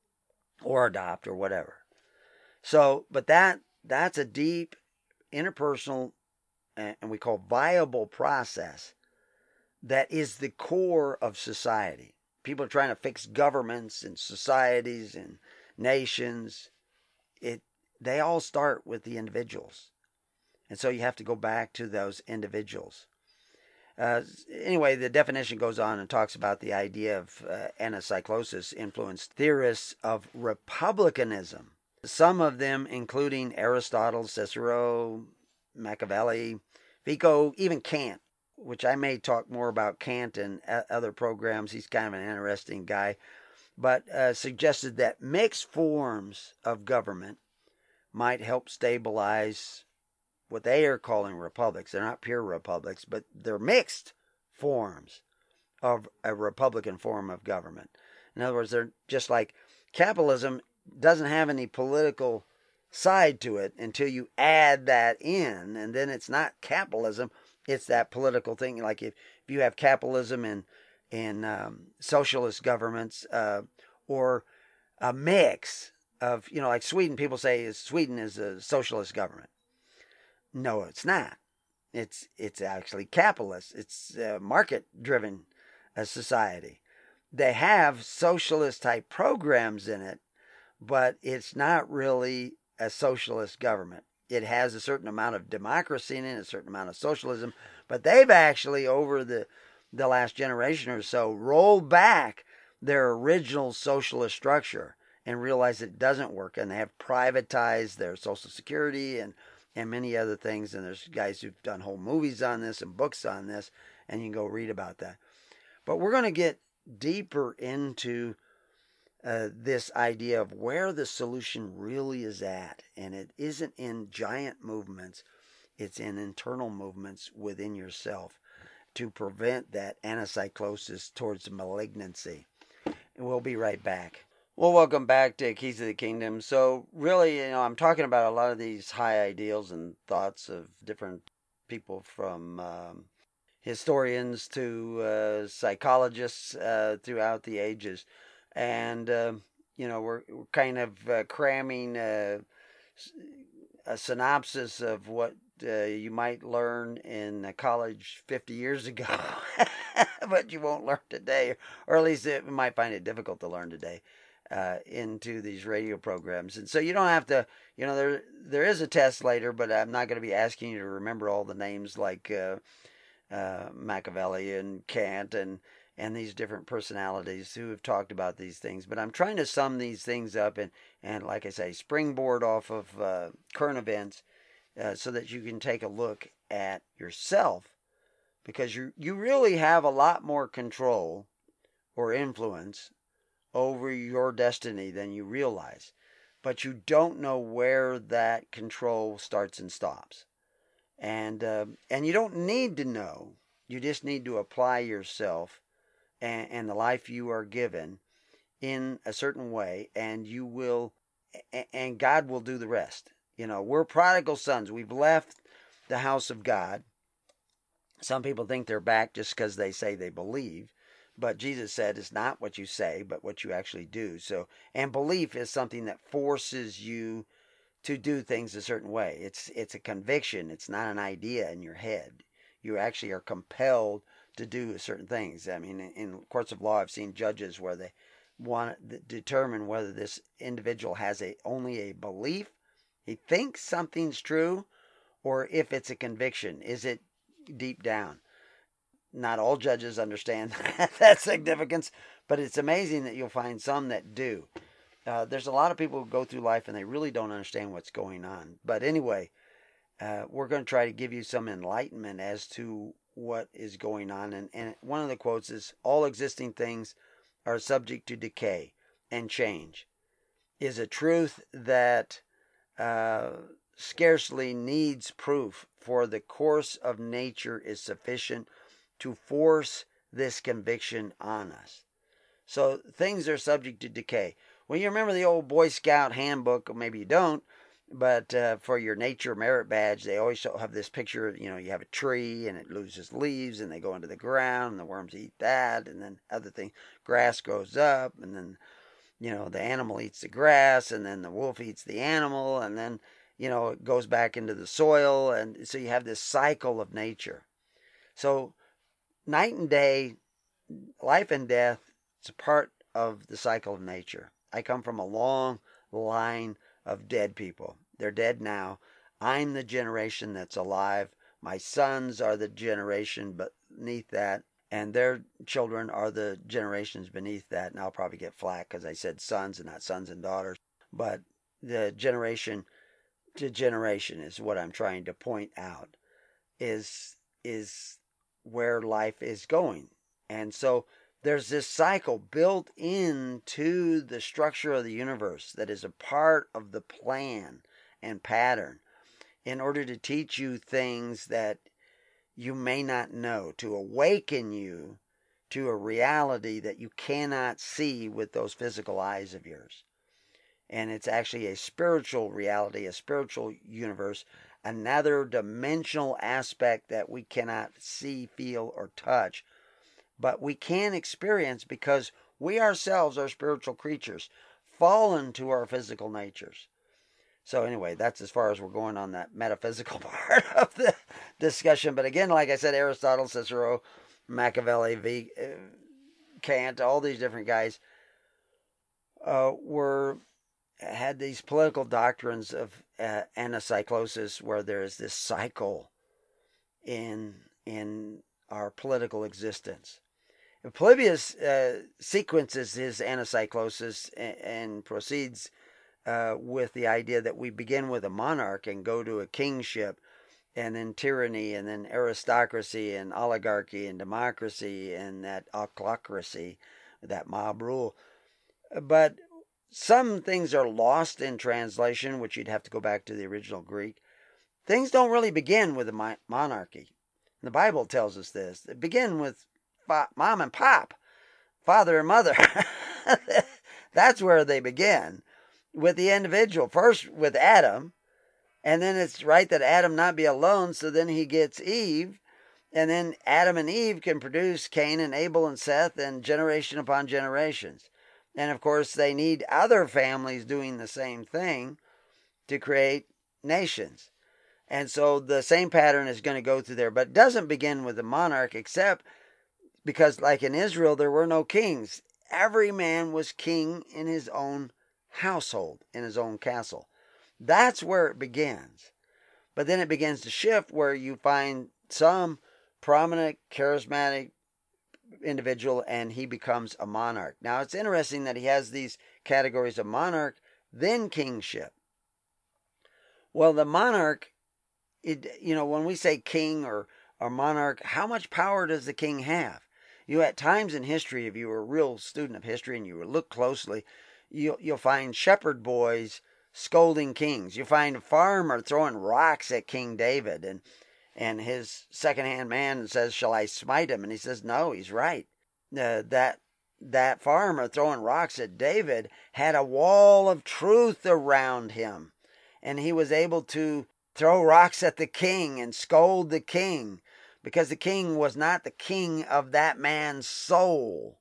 or adopt or whatever. So, but that that's a deep interpersonal and we call viable process that is the core of society. People are trying to fix governments and societies and nations. It they all start with the individuals, and so you have to go back to those individuals. Uh, anyway, the definition goes on and talks about the idea of uh, anacyclosis influenced theorists of republicanism. Some of them, including Aristotle, Cicero, Machiavelli, Vico, even Kant, which I may talk more about Kant in other programs. He's kind of an interesting guy, but uh, suggested that mixed forms of government might help stabilize what they are calling republics. They're not pure republics, but they're mixed forms of a republican form of government. In other words, they're just like capitalism doesn't have any political side to it until you add that in, and then it's not capitalism, it's that political thing. Like if, if you have capitalism in, in um, socialist governments, uh, or a mix of, you know, like Sweden, people say Sweden is a socialist government. No, it's not. It's it's actually capitalist. It's a market-driven uh, society. They have socialist-type programs in it, but it's not really a socialist government. It has a certain amount of democracy in it, a certain amount of socialism, but they've actually, over the the last generation or so, rolled back their original socialist structure and realized it doesn't work, and they have privatized their Social Security and and many other things, and there's guys who've done whole movies on this and books on this, and you can go read about that. But we're going to get deeper into uh, this idea of where the solution really is at, and it isn't in giant movements, it's in internal movements within yourself to prevent that anacyclosis towards malignancy. And we'll be right back. Well, welcome back to Keys of the Kingdom. So really, you know, I'm talking about a lot of these high ideals and thoughts of different people, from um, historians to uh, psychologists uh, throughout the ages. And, uh, you know, we're, we're kind of uh, cramming uh, a synopsis of what uh, you might learn in college fifty years ago, but you won't learn today, or at least it might find it difficult to learn today. Uh, into these radio programs. And so you don't have to, you know, there there is a test later, but I'm not going to be asking you to remember all the names like uh, uh, Machiavelli and Kant and, and these different personalities who have talked about these things. But I'm trying to sum these things up and, and like I say, springboard off of uh, current events uh, so that you can take a look at yourself, because you you really have a lot more control or influence over your destiny than you realize, but you don't know where that control starts and stops, and uh, and you don't need to know. You just need to apply yourself and, and the life you are given in a certain way, and you will, and God will do the rest. You know, we're prodigal sons. We've left the house of God. Some people think they're back just because they say they believe. But Jesus said it's not what you say, but what you actually do. So, and belief is something that forces you to do things a certain way. It's it's a conviction. It's not an idea in your head. You actually are compelled to do certain things. I mean, in, in courts of law, I've seen judges where they want to determine whether this individual has a only a belief, he thinks something's true, or if it's a conviction. Is it deep down? Not all judges understand that significance, but it's amazing that you'll find some that do. Uh, there's a lot of people who go through life and they really don't understand what's going on. But anyway, uh, we're going to try to give you some enlightenment as to what is going on. And, and one of the quotes is, all existing things are subject to decay and change, is a truth that uh, scarcely needs proof, for the course of nature is sufficient to force this conviction on us. So things are subject to decay. Well, you remember the old Boy Scout handbook, or maybe you don't, but uh, for your nature merit badge, they always have this picture. You know, you have a tree and it loses leaves and they go into the ground and the worms eat that, and then other things. Grass grows up, and then, you know, the animal eats the grass, and then the wolf eats the animal, and then you know, it goes back into the soil. And so you have this cycle of nature. So night and day, life and death, it's a part of the cycle of nature. I come from a long line of dead people. They're dead now. I'm the generation that's alive. My sons are the generation beneath that, and their children are the generations beneath that. And I'll probably get flack because I said sons and not sons and daughters. But the generation to generation is what I'm trying to point out, is is where life is going. And so there's this cycle built into the structure of the universe that is a part of the plan and pattern in order to teach you things that you may not know, to awaken you to a reality that you cannot see with those physical eyes of yours. And it's actually a spiritual reality, a spiritual universe, another dimensional aspect that we cannot see, feel, or touch, but we can experience because we ourselves are spiritual creatures, fallen to our physical natures. So anyway, that's as far as we're going on that metaphysical part of the discussion. But again, like I said, Aristotle, Cicero, Machiavelli, v, uh, Kant, all these different guys uh, were had these political doctrines of uh, anacyclosis, where there is this cycle in in our political existence. Polybius uh, sequences his anacyclosis and, and proceeds uh, with the idea that we begin with a monarch and go to a kingship, and then tyranny, and then aristocracy, and oligarchy, and democracy, and that ochlocracy, that mob rule. But some things are lost in translation, which you'd have to go back to the original Greek. Things don't really begin with a monarchy. The Bible tells us this. They begin with mom and pop, father and mother. That's where they begin, with the individual. First with Adam, and then it's right that Adam not be alone, so then he gets Eve, and then Adam and Eve can produce Cain and Abel and Seth, and generation upon generations. And of course, they need other families doing the same thing to create nations. And so the same pattern is going to go through there, but it doesn't begin with the monarch, except because, like in Israel, there were no kings. Every man was king in his own household, in his own castle. That's where it begins. But then it begins to shift, where you find some prominent, charismatic individual, and he becomes a monarch. Now, it's interesting that he has these categories of monarch, then kingship. Well, the monarch, it, you know, when we say king or, or monarch, how much power does the king have? You, at times in history, if you were a real student of history and you look closely, you'll, you'll find shepherd boys scolding kings. You find a farmer throwing rocks at King David, and and his second-hand man says, "Shall I smite him?" And he says, "No, he's right." Uh, that that farmer throwing rocks at David had a wall of truth around him, and he was able to throw rocks at the king and scold the king, because the king was not the king of that man's soul.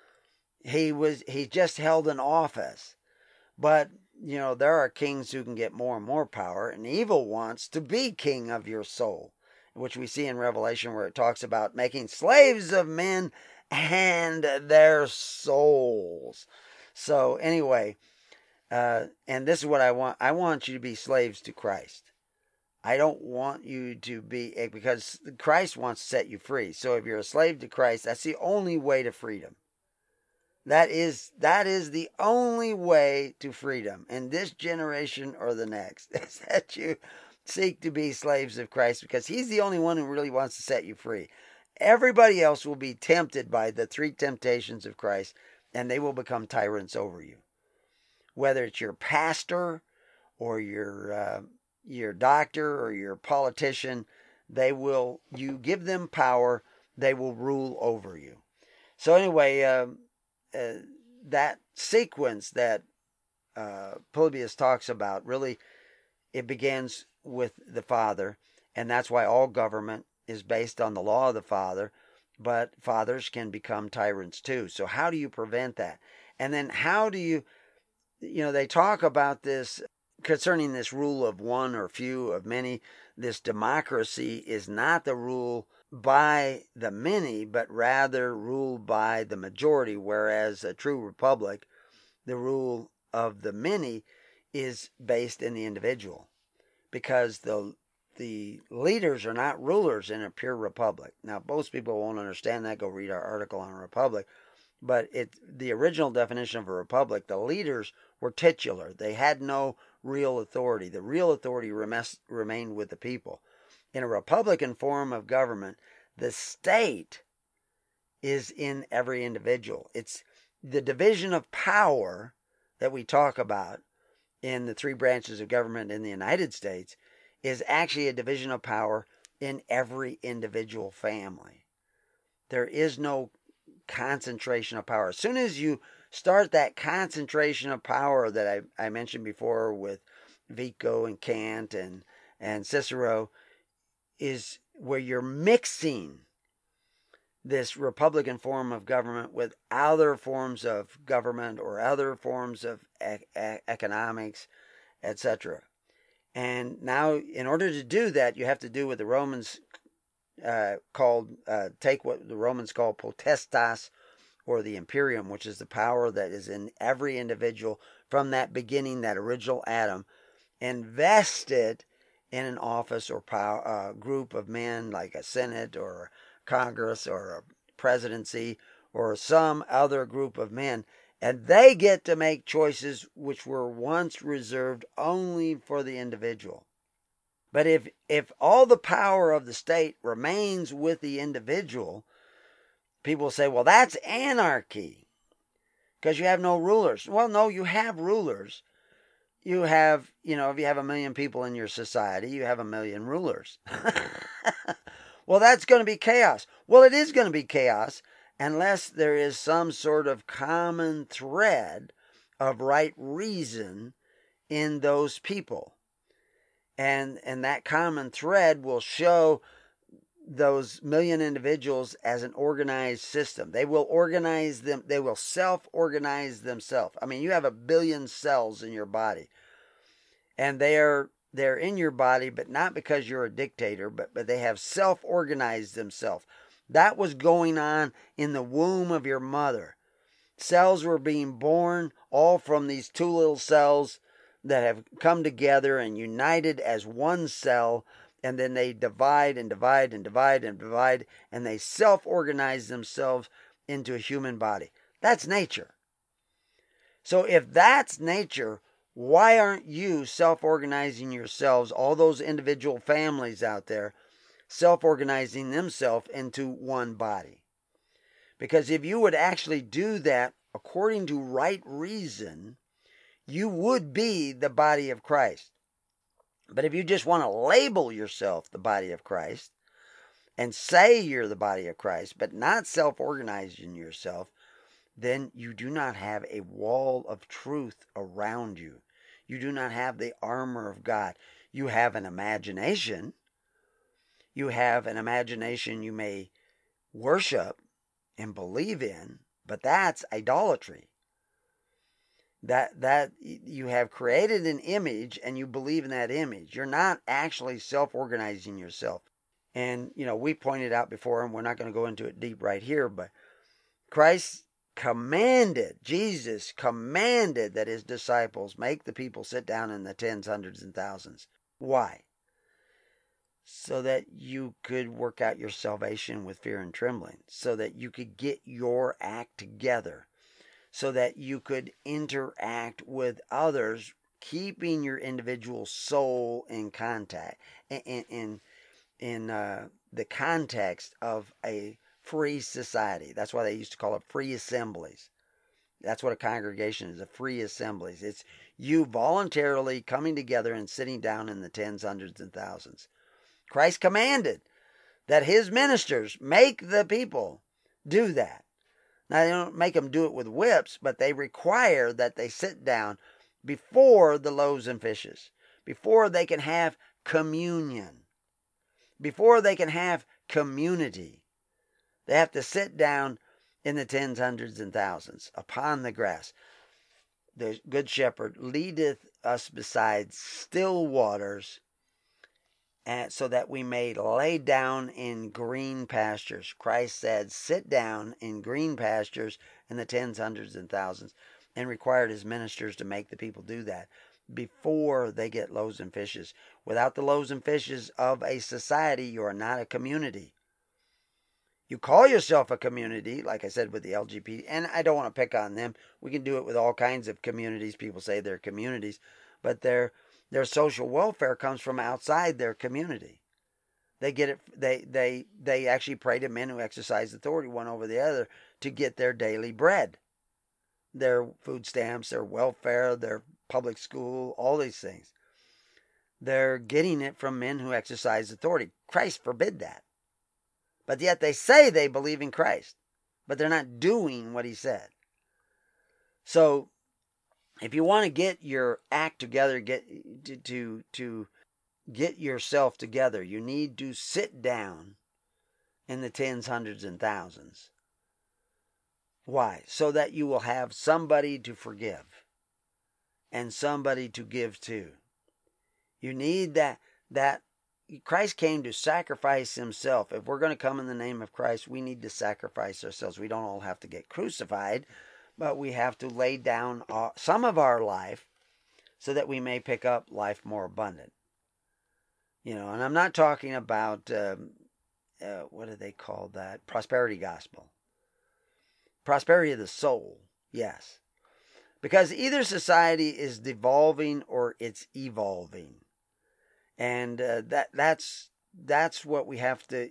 He was he just held an office. But you know, there are kings who can get more and more power, and evil wants to be king of your soul, which we see in Revelation, where it talks about making slaves of men and their souls. So anyway, uh, and this is what I want. I want you to be slaves to Christ. I don't want you to be, because Christ wants to set you free. So if you're a slave to Christ, that's the only way to freedom. That is that is the only way to freedom in this generation or the next, is that you seek to be slaves of Christ, because he's the only one who really wants to set you free. Everybody else will be tempted by the three temptations of Christ, and they will become tyrants over you. Whether it's your pastor or your uh, your doctor or your politician, they will, you give them power, they will rule over you. So anyway, uh, uh, that sequence that uh, Polybius talks about, really, it begins with the Father, and that's why all government is based on the law of the Father, but fathers can become tyrants too. So how do you prevent that? And then how do you, you know, they talk about this concerning this rule of one or few of many, this democracy is not the rule by the many, but rather ruled by the majority, whereas a true republic, the rule of the many, is based in the individual, because the the leaders are not rulers in a pure republic. Now, most people won't understand that. Go read our article on a republic. But it, the original definition of a republic, the leaders were titular. They had no real authority. The real authority remes, remained with the people. In a republican form of government, the state is in every individual. It's the division of power that we talk about in the three branches of government in the United States is actually a division of power in every individual family. There is no concentration of power. As soon as you start that concentration of power that I, I mentioned before with Vico and Kant and, and Cicero, is where you're mixing this republican form of government with other forms of government or other forms of e- e- economics, et cetera. And now, in order to do that, you have to do what the Romans uh, called, uh, take what the Romans call potestas, or the imperium, which is the power that is in every individual from that beginning, that original Adam, and vest it in an office or power, uh, group of men, like a Senate or a Congress or a presidency or some other group of men. And they get to make choices which were once reserved only for the individual. But if, if all the power of the state remains with the individual, people say, well, that's anarchy because you have no rulers. Well, no, you have rulers. You have, you know, if you have a million people in your society, you have a million rulers. Well, that's going to be chaos. Well, it is going to be chaos unless there is some sort of common thread of right reason in those people. And, and that common thread will show those million individuals as an organized system. They will organize them. They will self-organize themselves. I mean, you have a billion cells in your body, and they are they're in your body, but not because you're a dictator, but, but they have self-organized themselves. That was going on in the womb of your mother. Cells were being born all from these two little cells that have come together and united as one cell, and then they divide and divide and divide and divide, and they self-organize themselves into a human body. That's nature. So if that's nature, why aren't you self-organizing yourselves, all those individual families out there, self-organizing themselves into one body? Because if you would actually do that according to right reason, you would be the body of Christ. But if you just want to label yourself the body of Christ and say you're the body of Christ, but not self-organizing yourself, then you do not have a wall of truth around you. You do not have the armor of God. You have an imagination. You have an imagination you may worship and believe in, but that's idolatry. That that you have created an image and you believe in that image. You're not actually self-organizing yourself. And, you know, we pointed out before, and we're not going to go into it deep right here, but Christ commanded, Jesus commanded that his disciples make the people sit down in the tens, hundreds, and thousands. Why? So that you could work out your salvation with fear and trembling. So that you could get your act together. So that you could interact with others, keeping your individual soul in contact, in, in, in uh, the context of a free society. That's why they used to call it free assemblies. That's what a congregation is, a free assemblies. It's you voluntarily coming together and sitting down in the tens, hundreds, and thousands. Christ commanded that his ministers make the people do that. Now, they don't make them do it with whips, but they require that they sit down before the loaves and fishes, before they can have communion, before they can have community. They have to sit down in the tens, hundreds, and thousands upon the grass. The good shepherd leadeth us beside still waters, and so that we may lay down in green pastures. Christ said, sit down in green pastures in the tens, hundreds, and thousands, and required his ministers to make the people do that before they get loaves and fishes. Without the loaves and fishes of a society, you are not a community. You call yourself a community, like I said with the L G B T, and I don't want to pick on them. We can do it with all kinds of communities. People say they're communities, but their their social welfare comes from outside their community. They get it. They they they actually pray to men who exercise authority one over the other to get their daily bread, their food stamps, their welfare, their public school, all these things. They're getting it from men who exercise authority. Christ forbid that. But yet they say they believe in Christ, but they're not doing what he said. So if you want to get your act together, get to, to, to get yourself together, you need to sit down in the tens, hundreds, and thousands. Why? So that you will have somebody to forgive and somebody to give to. You need that that Christ came to sacrifice himself. If we're going to come in the name of Christ, we need to sacrifice ourselves. We don't all have to get crucified, but we have to lay down some of our life so that we may pick up life more abundant. You know, and I'm not talking about, um, uh, what do they call that? Prosperity gospel. Prosperity of the soul, yes. Because either society is devolving or it's evolving. And uh, that that's that's what we have to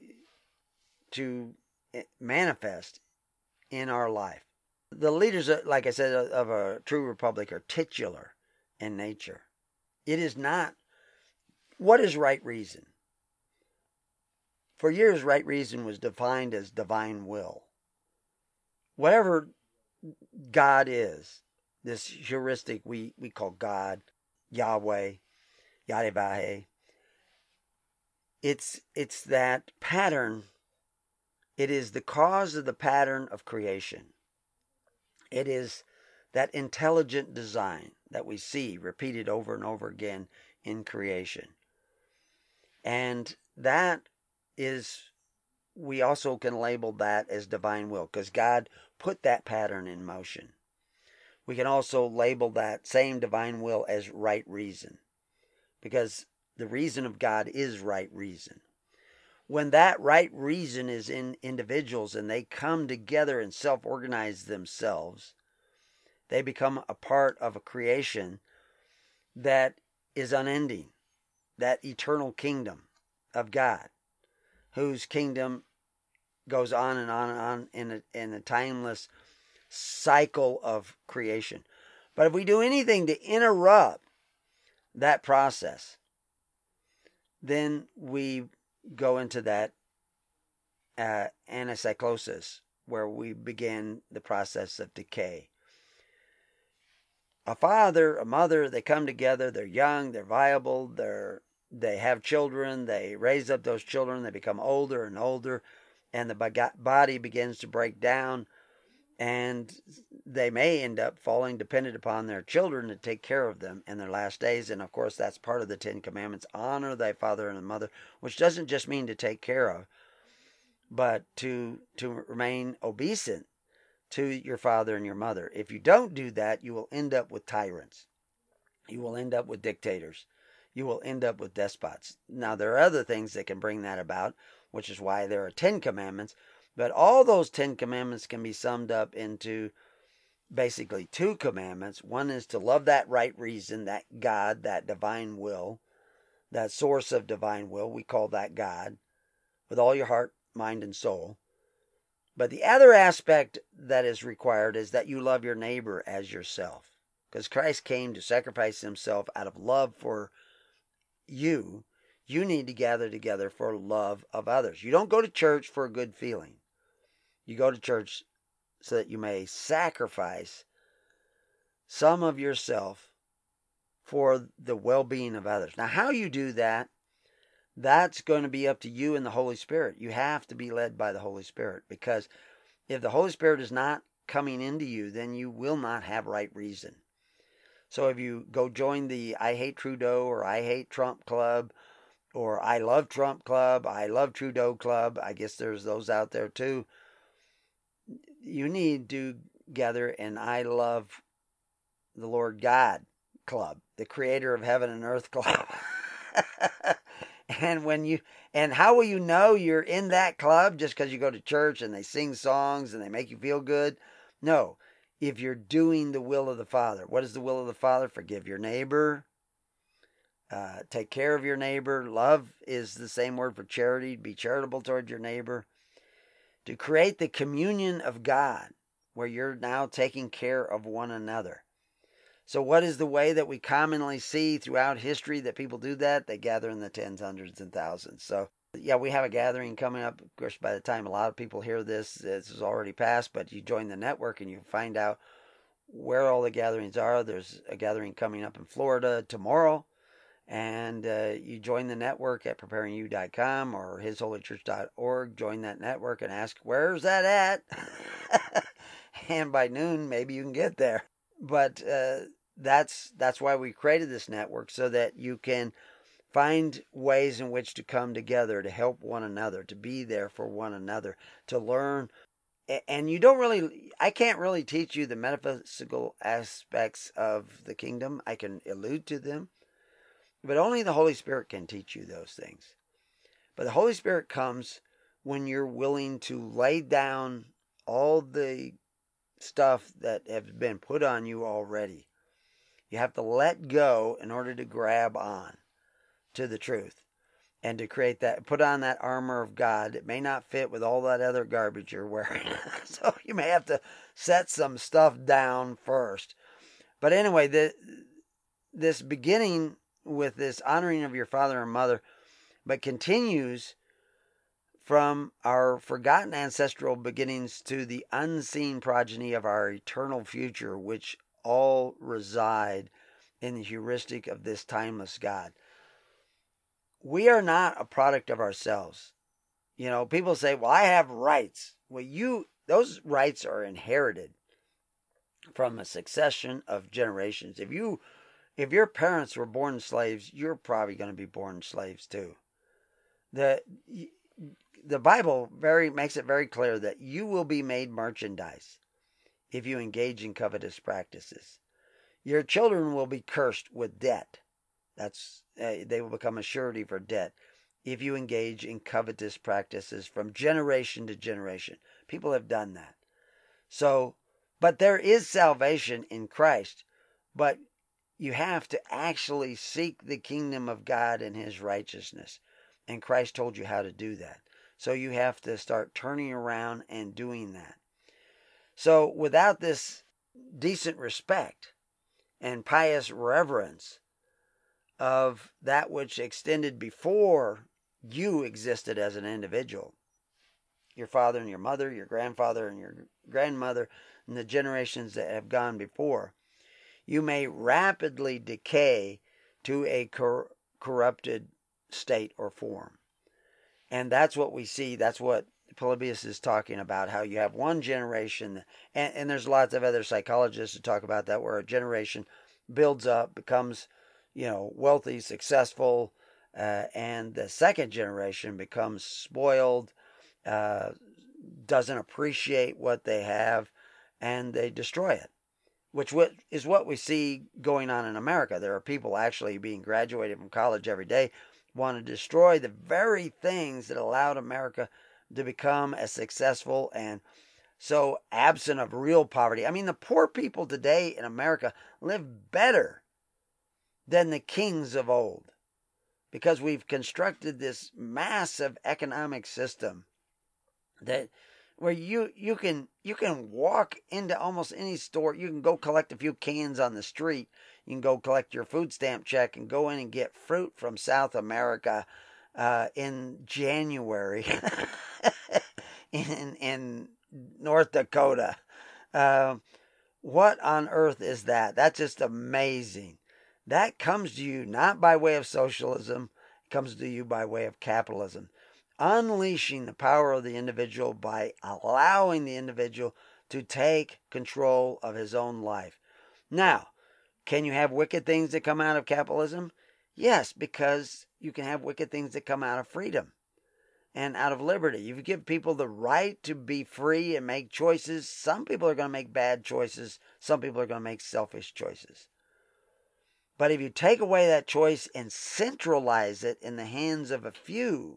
to manifest in our life. The leaders, like I said, of a true republic are titular in nature. It is not. What is right reason? For years, right reason was defined as divine will. Whatever God is, this heuristic we, we call God, Yahweh, Yahweh. It's it's that pattern. It is the cause of the pattern of creation. It is that intelligent design that we see repeated over and over again in creation. And that is, we also can label that as divine will, because God put that pattern in motion. We can also label that same divine will as right reason, because the reason of God is right reason. When that right reason is in individuals and they come together and self-organize themselves, they become a part of a creation that is unending, that eternal kingdom of God, whose kingdom goes on and on and on in a, in a timeless cycle of creation. But if we do anything to interrupt that process, then we go into that uh, anacyclosis, where we begin the process of decay. A father, a mother, they come together, they're young, they're viable, they're they have children, they raise up those children, they become older and older, and the body begins to break down, and they may end up falling dependent upon their children to take care of them in their last days. And of course, that's part of the Ten Commandments. Honor thy father and mother, which doesn't just mean to take care of, but to to remain obeisant to your father and your mother. If you don't do that, you will end up with tyrants. You will end up with dictators. You will end up with despots. Now, there are other things that can bring that about, which is why there are Ten Commandments. But all those Ten Commandments can be summed up into basically two commandments. One is to love that right reason, that God, that divine will, that source of divine will. We call that God, with all your heart, mind, and soul. But the other aspect that is required is that you love your neighbor as yourself. Because Christ came to sacrifice himself out of love for you. You need to gather together for love of others. You don't go to church for a good feeling. You go to church so that you may sacrifice some of yourself for the well-being of others. Now, how you do that, that's going to be up to you and the Holy Spirit. You have to be led by the Holy Spirit, because if the Holy Spirit is not coming into you, then you will not have right reason. So if you go join the I Hate Trudeau or I Hate Trump Club or I Love Trump Club, I Love Trudeau Club, I guess there's those out there too. You need to gather an I Love the Lord God Club, the Creator of Heaven and Earth Club. And when you and how will you know you're in that club just because you go to church and they sing songs and they make you feel good? No, if you're doing the will of the Father. What is the will of the Father? Forgive your neighbor. Uh, take care of your neighbor. Love is the same word for charity. Be charitable toward your neighbor. To create the communion of God, where you're now taking care of one another. So what is the way that we commonly see throughout history that people do that? They gather in the tens, hundreds, and thousands. So, yeah, we have a gathering coming up. Of course, by the time a lot of people hear this, this is already passed, but you join the network and you find out where all the gatherings are. There's a gathering coming up in Florida tomorrow, and uh, you join the network at preparing you dot com or his holy church dot org. Join that network and ask, where's that at? And by noon, maybe you can get there. But uh, that's that's why we created this network, so that you can find ways in which to come together to help one another, to be there for one another, to learn. And you don't really, I can't really teach you the metaphysical aspects of the kingdom. I can allude to them, but only the Holy Spirit can teach you those things. But the Holy Spirit comes when you're willing to lay down all the stuff that has been put on you already. You have to let go in order to grab on to the truth and to create that, put on that armor of God. It may not fit with all that other garbage you're wearing. So you may have to set some stuff down first. But anyway, the, this beginning with this honoring of your father and mother, but continues from our forgotten ancestral beginnings to the unseen progeny of our eternal future, which all reside in the heuristic of this timeless God. We are not a product of ourselves. You know, people say, well, I have rights. Well, you, those rights are inherited from a succession of generations. If you, if your parents were born slaves, you're probably going to be born slaves too. The, The Bible very makes it very clear that you will be made merchandise if you engage in covetous practices. Your children will be cursed with debt. That's uh, they will become a surety for debt if you engage in covetous practices from generation to generation. People have done that. So, but there is salvation in Christ, but you have to actually seek the kingdom of God and his righteousness. And Christ told you how to do that. So you have to start turning around and doing that. So without this decent respect and pious reverence of that which extended before you existed as an individual, your father and your mother, your grandfather and your grandmother, and the generations that have gone before, you may rapidly decay to a cor- corrupted state or form. And that's what we see. That's what Polybius is talking about, how you have one generation, and, and there's lots of other psychologists who talk about that, where a generation builds up, becomes, you know, wealthy, successful, uh, and the second generation becomes spoiled, uh, doesn't appreciate what they have, and they destroy it, which is what we see going on in America. There are people actually being graduated from college every day want to destroy the very things that allowed America to become as successful and so absent of real poverty. I mean, the poor people today in America live better than the kings of old because we've constructed this massive economic system that where you you can you can walk into almost any store. You can go collect a few cans on the street. You can go collect your food stamp check and go in and get fruit from South America uh, in January in in North Dakota. Uh, what on earth is that? That's just amazing. That comes to you not by way of socialism. It comes to you by way of capitalism. Unleashing the power of the individual by allowing the individual to take control of his own life. Now, Can you have wicked things that come out of capitalism? Yes, because you can have wicked things that come out of freedom and out of liberty. You give people the right to be free and make choices. Some people are going to make bad choices. Some people are going to make selfish choices. But if you take away that choice and centralize it in the hands of a few,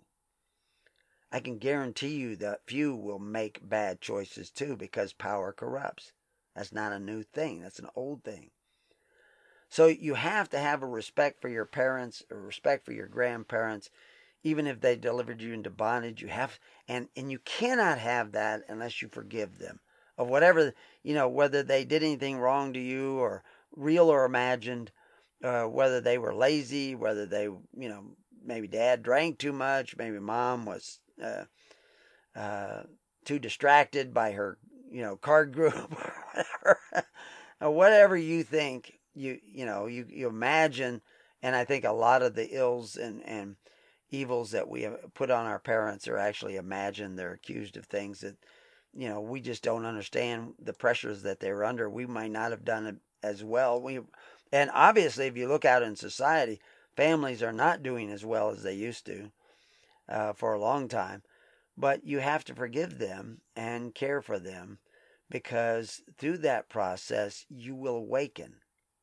I can guarantee you that few will make bad choices too, because power corrupts. That's not a new thing. That's an old thing. So you have to have a respect for your parents, a respect for your grandparents, even if they delivered you into bondage. You have, and, and you cannot have that unless you forgive them of whatever, you know, whether they did anything wrong to you or real or imagined, uh, whether they were lazy, whether they, you know, maybe dad drank too much, maybe mom was uh, uh, too distracted by her, you know, card group or whatever, or whatever you think. You you know you, you imagine, and I think a lot of the ills and, and evils that we have put on our parents are actually imagined. They're accused of things that, you know, we just don't understand the pressures that they're under. We might not have done it as well. We and obviously, if you look out in society, families are not doing as well as they used to uh, for a long time. But you have to forgive them and care for them, because through that process you will awaken.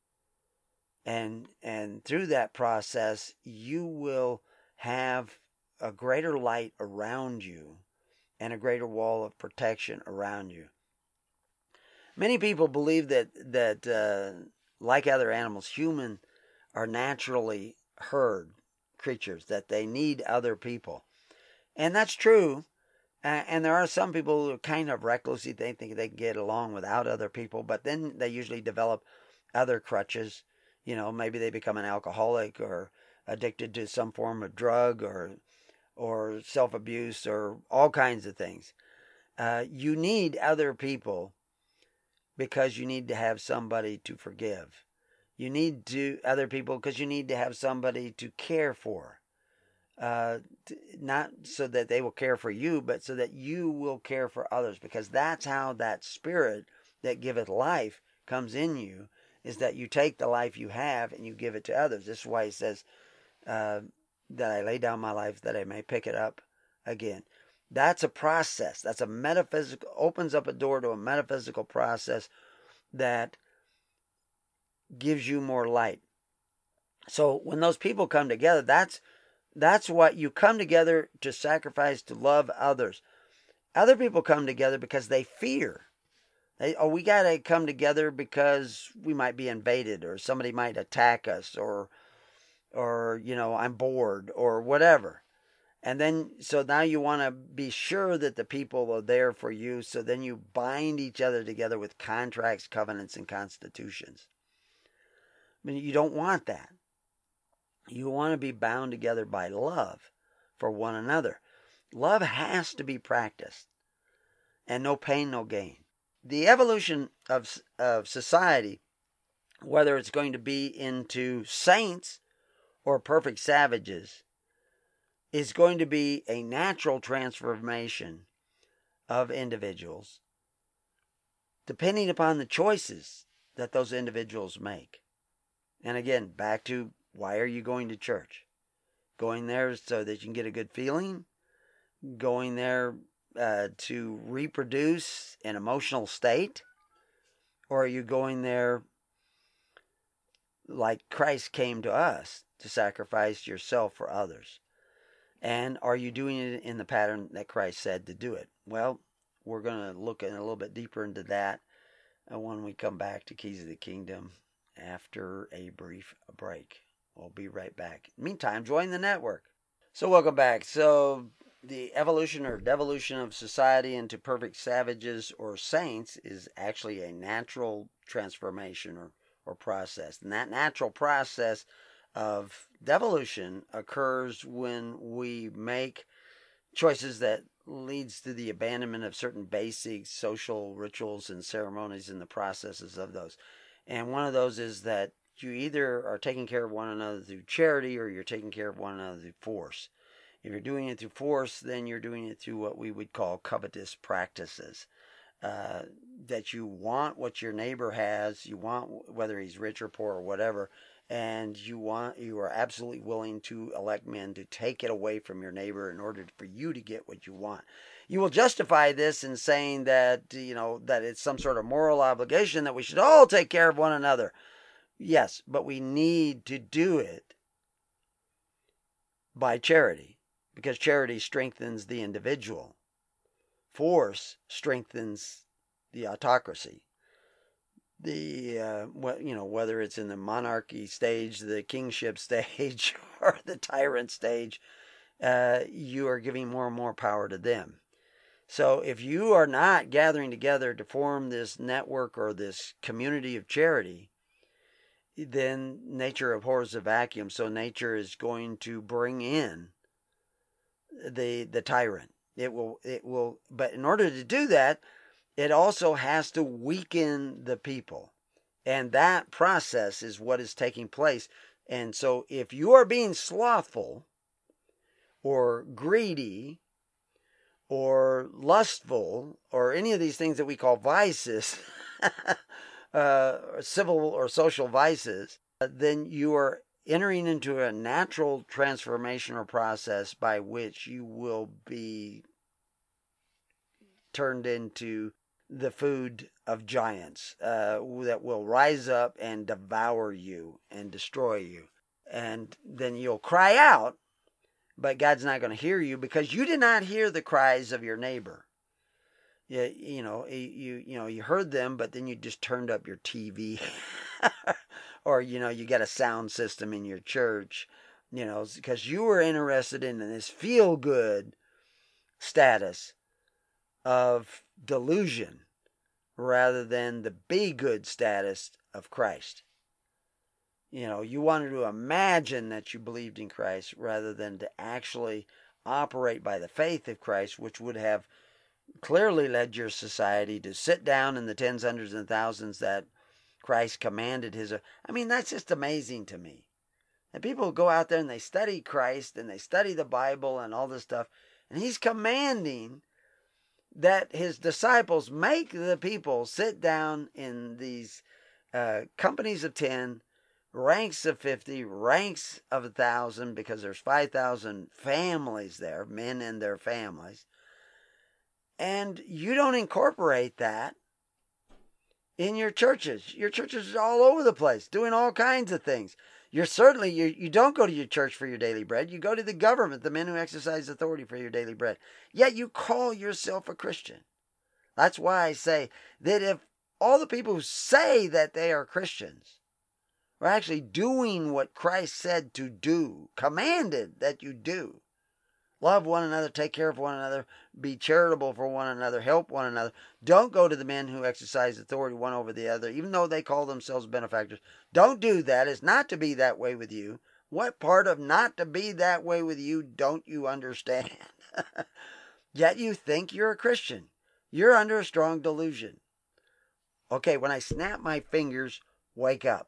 And and through that process, you will have a greater light around you and a greater wall of protection around you. Many people believe that that uh, like other animals, humans are naturally herd creatures, that they need other people, and that's true. Uh, and there are some people who are kind of reckless. They think they can get along without other people, but then they usually develop other crutches. You know, maybe they become an alcoholic or addicted to some form of drug or or self-abuse or all kinds of things. Uh, you need other people because you need to have somebody to forgive. You need to other people because you need to have somebody to care for. Uh, not so that they will care for you, but so that you will care for others, because that's how that spirit that giveth life comes in you, is that you take the life you have and you give it to others. This is why he says uh, that I lay down my life that I may pick it up again. That's a process. That's a metaphysical, opens up a door to a metaphysical process that gives you more light. So when those people come together, that's That's what you come together to sacrifice, to love others. Other people come together because they fear. They, oh, we got to come together because we might be invaded, or somebody might attack us, or, or you know, I'm bored, or whatever. And then, so now you want to be sure that the people are there for you. So then you bind each other together with contracts, covenants, and constitutions. I mean, you don't want that. You want to be bound together by love for one another. Love has to be practiced, and no pain, no gain. The evolution of, of society, whether it's going to be into saints or perfect savages, is going to be a natural transformation of individuals, depending upon the choices that those individuals make. And again, back to, why are you going to church? Going there so that you can get a good feeling? Going there uh, to reproduce an emotional state? Or are you going there like Christ came to us, to sacrifice yourself for others? And are you doing it in the pattern that Christ said to do it? Well, we're going to look in a little bit deeper into that when we come back to Keys of the Kingdom after a brief break. We'll be right back. Meantime, join the network. So welcome back. So the evolution or devolution of society into perfect savages or saints is actually a natural transformation or, or process. And that natural process of devolution occurs when we make choices that leads to the abandonment of certain basic social rituals and ceremonies and the processes of those. And one of those is that you either are taking care of one another through charity, or you're taking care of one another through force. If you're doing it through force, then you're doing it through what we would call covetous practices. Uh, that you want what your neighbor has, you want whether he's rich or poor or whatever, and you want you are absolutely willing to elect men to take it away from your neighbor in order for you to get what you want. You will justify this in saying that, you know, that it's some sort of moral obligation that we should all take care of one another. Yes, but we need to do it by charity, because charity strengthens the individual. Force strengthens the autocracy. The uh, what you know, whether it's in the monarchy stage, the kingship stage, or the tyrant stage, uh, you are giving more and more power to them. So if you are not gathering together to form this network or this community of charity, then nature abhors a vacuum. So nature is going to bring in the the tyrant. It will it will but in order to do that, it also has to weaken the people. And that process is what is taking place. And so if you are being slothful or greedy or lustful or any of these things that we call vices, uh, civil or social vices, then you are entering into a natural transformational process by which you will be turned into the food of giants uh, that will rise up and devour you and destroy you. And then you'll cry out, but God's not going to hear you because you did not hear the cries of your neighbor. You, you know, you you know, you heard them, but then you just turned up your T V, or you know, you got a sound system in your church, you know, because you were interested in this feel good status of delusion rather than the be good status of Christ. You know, you wanted to imagine that you believed in Christ rather than to actually operate by the faith of Christ, which would have clearly led your society to sit down in the tens, hundreds, and thousands that Christ commanded his. I mean, that's just amazing to me. And people go out there and they study Christ and they study the Bible and all this stuff, and he's commanding that his disciples make the people sit down in these uh, companies of ten, ranks of fifty, ranks of a thousand, because there's five thousand families there, men and their families. And you don't incorporate that in your churches. Your churches are all over the place, doing all kinds of things. You're certainly, you, you don't go to your church for your daily bread. You go to the government, the men who exercise authority for your daily bread. Yet you call yourself a Christian. That's why I say that if all the people who say that they are Christians are actually doing what Christ said to do, commanded that you do, love one another, take care of one another, be charitable for one another, help one another. Don't go to the men who exercise authority one over the other, even though they call themselves benefactors. Don't do that. It's not to be that way with you. What part of not to be that way with you don't you understand? Yet you think you're a Christian. You're under a strong delusion. Okay, when I snap my fingers, wake up.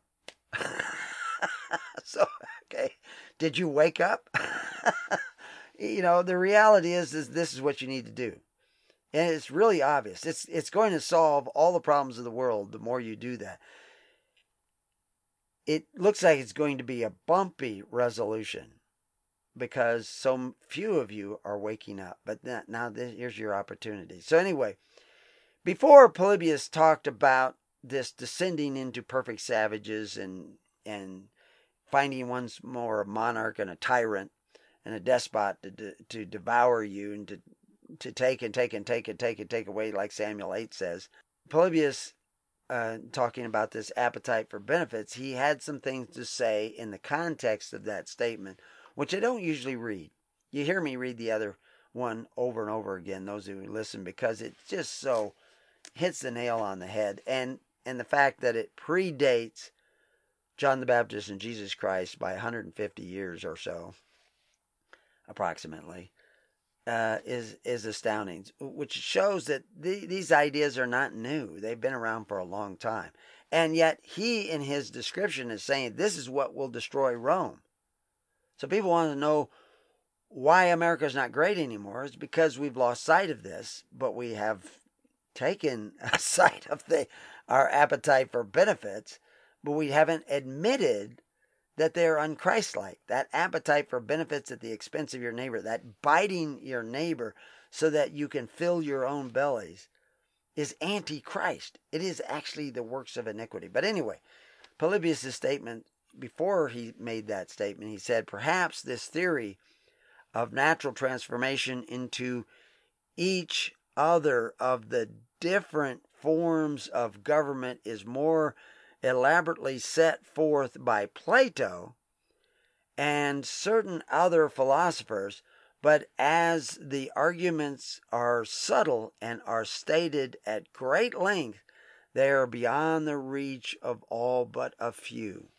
So, okay, did you wake up? You know, the reality is, is this is what you need to do. And it's really obvious. It's it's going to solve all the problems of the world the more you do that. It looks like it's going to be a bumpy resolution because so few of you are waking up. But now this, here's your opportunity. So anyway, before Polybius talked about this descending into perfect savages and and finding once more a monarch and a tyrant and a despot to to devour you and to to take and take and take and take and take away, like Samuel eight says. Polybius, uh, talking about this appetite for benefits, he had some things to say in the context of that statement, which I don't usually read. You hear me read the other one over and over again, those who listen, because it just so hits the nail on the head. And, and the fact that it predates John the Baptist and Jesus Christ by one hundred fifty years or so, approximately, uh, is is astounding, which shows that the, these ideas are not new. They've been around for a long time. And yet he, in his description, is saying this is what will destroy Rome. So people want to know why America is not great anymore. It's because we've lost sight of this, but we have taken sight of the our appetite for benefits, but we haven't admitted that they're unchristlike. That appetite for benefits at the expense of your neighbor, that biting your neighbor so that you can fill your own bellies, is anti-Christ. It is actually the works of iniquity. But anyway, Polybius' statement, before he made that statement, he said, perhaps this theory of natural transformation into each other of the different forms of government is more elaborately set forth by Plato and certain other philosophers, but as the arguments are subtle and are stated at great length, they are beyond the reach of all but a few.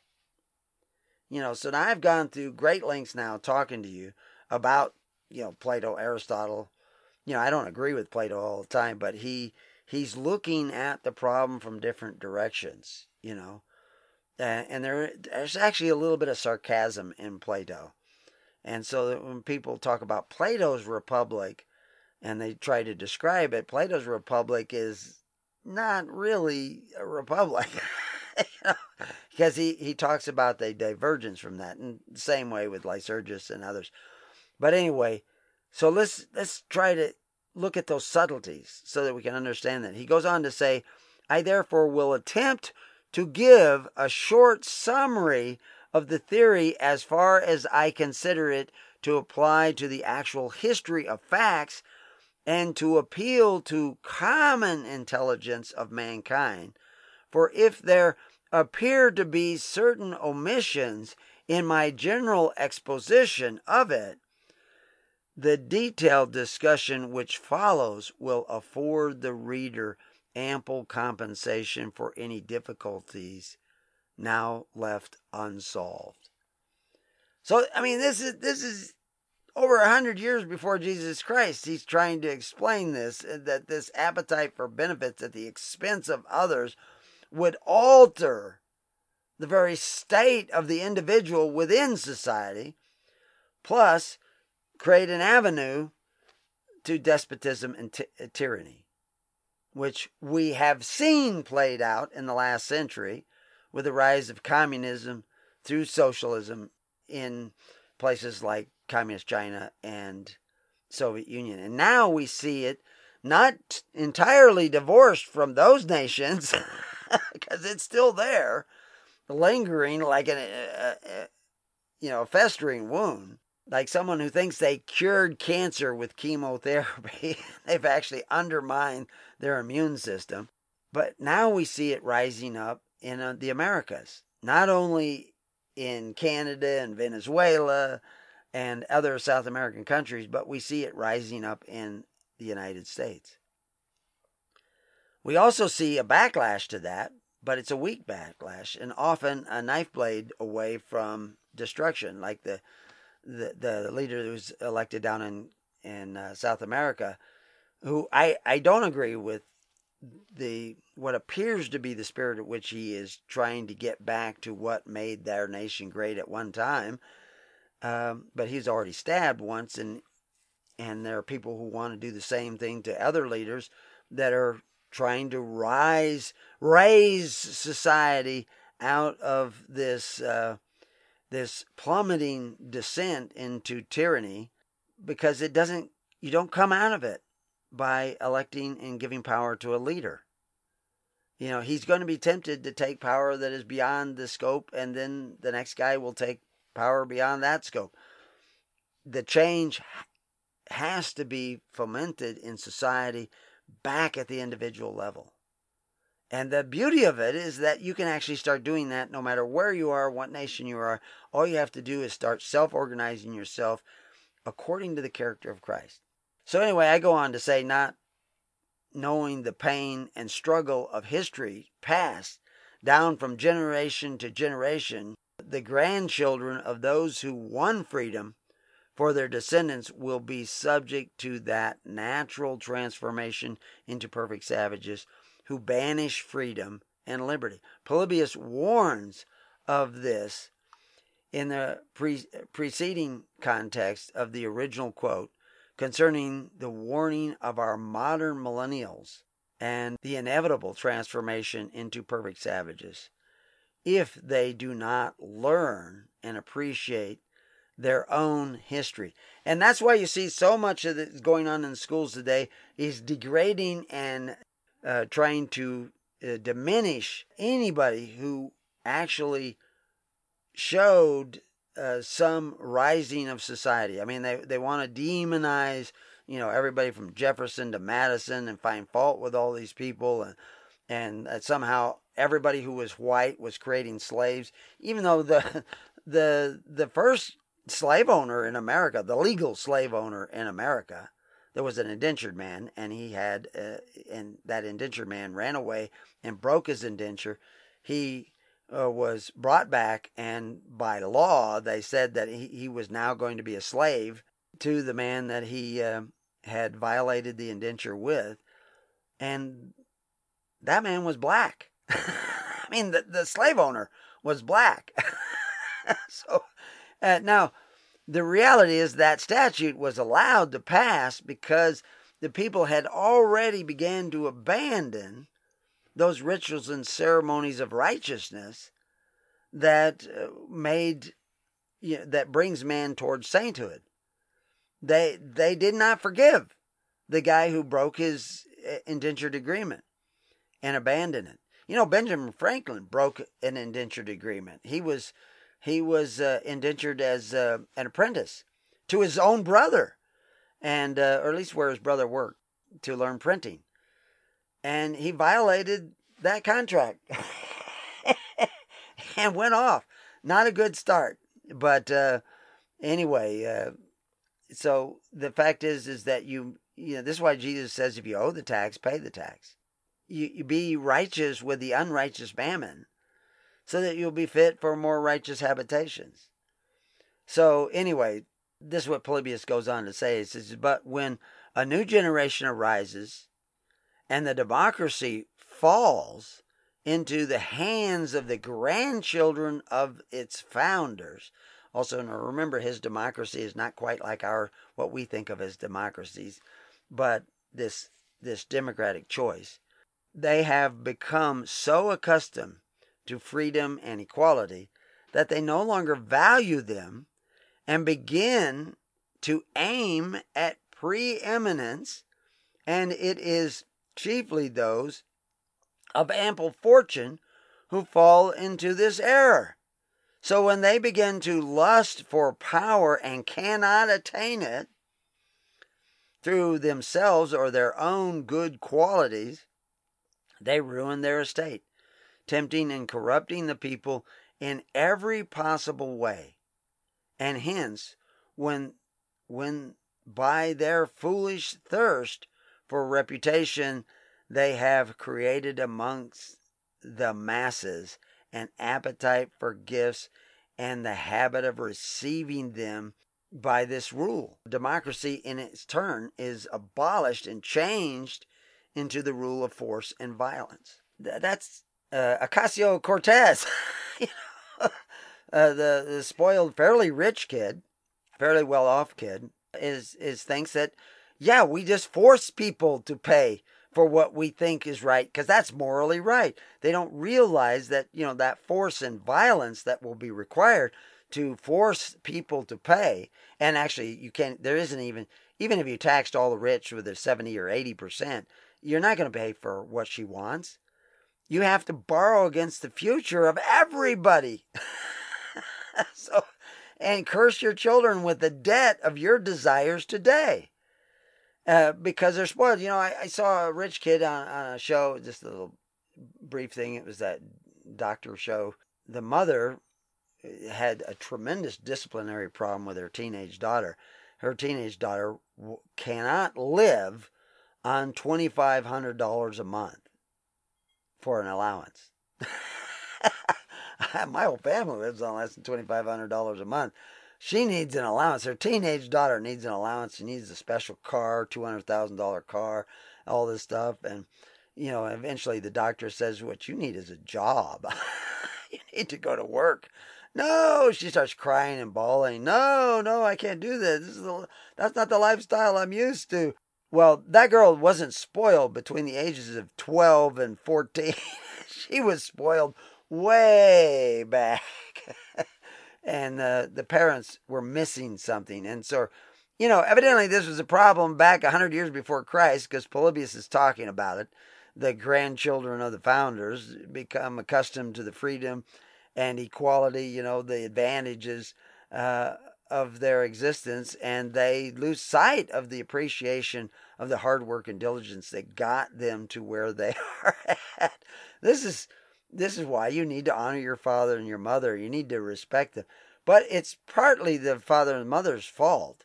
You know, so now I've gone through great lengths now talking to you about, you know, Plato, Aristotle. You know, I don't agree with Plato all the time, but he he's looking at the problem from different directions, you know. Uh, and there, there's actually a little bit of sarcasm in Plato. And so that when people talk about Plato's Republic and they try to describe it, Plato's Republic is not really a republic. You know, because he, he talks about the divergence from that, and the same way with Lycurgus and others. But anyway, so let's let's try to look at those subtleties so that we can understand that. He goes on to say, I therefore will attempt to give a short summary of the theory as far as I consider it to apply to the actual history of facts and to appeal to common intelligence of mankind. For if there appear to be certain omissions in my general exposition of it, the detailed discussion which follows will afford the reader ample compensation for any difficulties now left unsolved. So, I mean, this is this is over a hundred years before Jesus Christ. He's trying to explain this, that this appetite for benefits at the expense of others would alter the very state of the individual within society, plus create an avenue to despotism and ty- tyranny, which we have seen played out in the last century with the rise of communism through socialism in places like Communist China and Soviet Union. And now we see it not entirely divorced from those nations, because it's still there, lingering like an, a, a, you know, a festering wound. Like someone who thinks they cured cancer with chemotherapy. They've actually undermined their immune system. But now we see it rising up in uh, the Americas, not only in Canada and Venezuela and other South American countries, but we see it rising up in the United States. We also see a backlash to that, but it's a weak backlash and often a knife blade away from destruction, like the the, the leader who was elected down in, in uh, South America, who I, I don't agree with the what appears to be the spirit at which he is trying to get back to what made their nation great at one time. Um, but he's already stabbed once, and and there are people who want to do the same thing to other leaders that are trying to rise, raise society out of this uh, this plummeting descent into tyranny, because it doesn't. You don't come out of it by electing and giving power to a leader. You know, he's going to be tempted to take power that is beyond the scope, and then the next guy will take power beyond that scope. The change has to be fomented in society back at the individual level. And the beauty of it is that you can actually start doing that no matter where you are, what nation you are. All you have to do is start self-organizing yourself according to the character of Christ. So anyway, I go on to say, not knowing the pain and struggle of history past, down from generation to generation, the grandchildren of those who won freedom for their descendants will be subject to that natural transformation into perfect savages who banish freedom and liberty. Polybius warns of this in the pre- preceding context of the original quote concerning the warning of our modern millennials and the inevitable transformation into perfect savages if they do not learn and appreciate their own history. And that's why you see so much of this going on in schools today is degrading and uh, trying to uh, diminish anybody who actually showed uh, some rising of society. I mean, they, they want to demonize, you know, everybody from Jefferson to Madison and find fault with all these people, and and that somehow everybody who was white was creating slaves, even though the the the first slave owner in America, the legal slave owner in America, there was an indentured man, and he had, uh, and that indentured man ran away and broke his indenture. He uh, was brought back, and by law, they said that he, he was now going to be a slave to the man that he uh, had violated the indenture with, and that man was black. I mean, the, the slave owner was black. so uh, now, the reality is that statute was allowed to pass because the people had already began to abandon those rituals and ceremonies of righteousness that uh, made you know, that brings man towards sainthood. They they did not forgive the guy who broke his indentured agreement and abandoned it. You know, Benjamin Franklin broke an indentured agreement. He was he was uh, indentured as uh, an apprentice to his own brother, and uh, or at least where his brother worked, to learn printing, and he violated that contract and went off. Not a good start, but uh, anyway. Uh, so the fact is, is that you you know this is why Jesus says, if you owe the tax, pay the tax. You, you be righteous with the unrighteous mammon, so that you'll be fit for more righteous habitations. So anyway, this is what Polybius goes on to say. It says, but when a new generation arises and the democracy falls into the hands of the grandchildren of its founders. Also, now remember, his democracy is not quite like our what we think of as democracies, but this this democratic choice. They have become so accustomed to freedom and equality that they no longer value them and begin to aim at preeminence, and it is chiefly those of ample fortune who fall into this error. So when they begin to lust for power and cannot attain it through themselves or their own good qualities, they ruin their estate, tempting and corrupting the people in every possible way. And hence, when, when by their foolish thirst for reputation, they have created amongst the masses an appetite for gifts and the habit of receiving them by this rule. Democracy, in its turn, is abolished and changed into the rule of force and violence. That's uh, Ocasio-Cortez, you know, uh, the, the spoiled, fairly rich kid, fairly well-off kid, is is thinks that, yeah, we just force people to pay for what we think is right, because that's morally right. They don't realize that, you know, that force and violence that will be required to force people to pay, and actually you can't, there isn't even, even if you taxed all the rich with a seventy or eighty percent, you're not going to pay for what she wants. You have to borrow against the future of everybody. so, and curse your children with the debt of your desires today. Uh, because they're spoiled. You know, I, I saw a rich kid on, on a show, just a little brief thing. It was that doctor show. The mother had a tremendous disciplinary problem with her teenage daughter. Her teenage daughter w- cannot live on twenty-five hundred dollars a month for an allowance. My whole family lives on less than twenty-five hundred dollars a month. She needs an allowance. Her teenage daughter needs an allowance. She needs a special car, two hundred thousand dollars car, all this stuff. And, you know, eventually the doctor says, what you need is a job. You need to go to work. No, she starts crying and bawling. No, no, I can't do this. This is the, that's not the lifestyle I'm used to. Well, that girl wasn't spoiled between the ages of twelve and fourteen. She was spoiled way back. And uh, the parents were missing something. And so, you know, evidently this was a problem back one hundred years before Christ, because Polybius is talking about it. The grandchildren of the founders become accustomed to the freedom and equality, you know, the advantages uh, of their existence, and they lose sight of the appreciation of the hard work and diligence that got them to where they are at. This is this is why you need to honor your father and your mother. You need to respect them. But it's partly the father and mother's fault.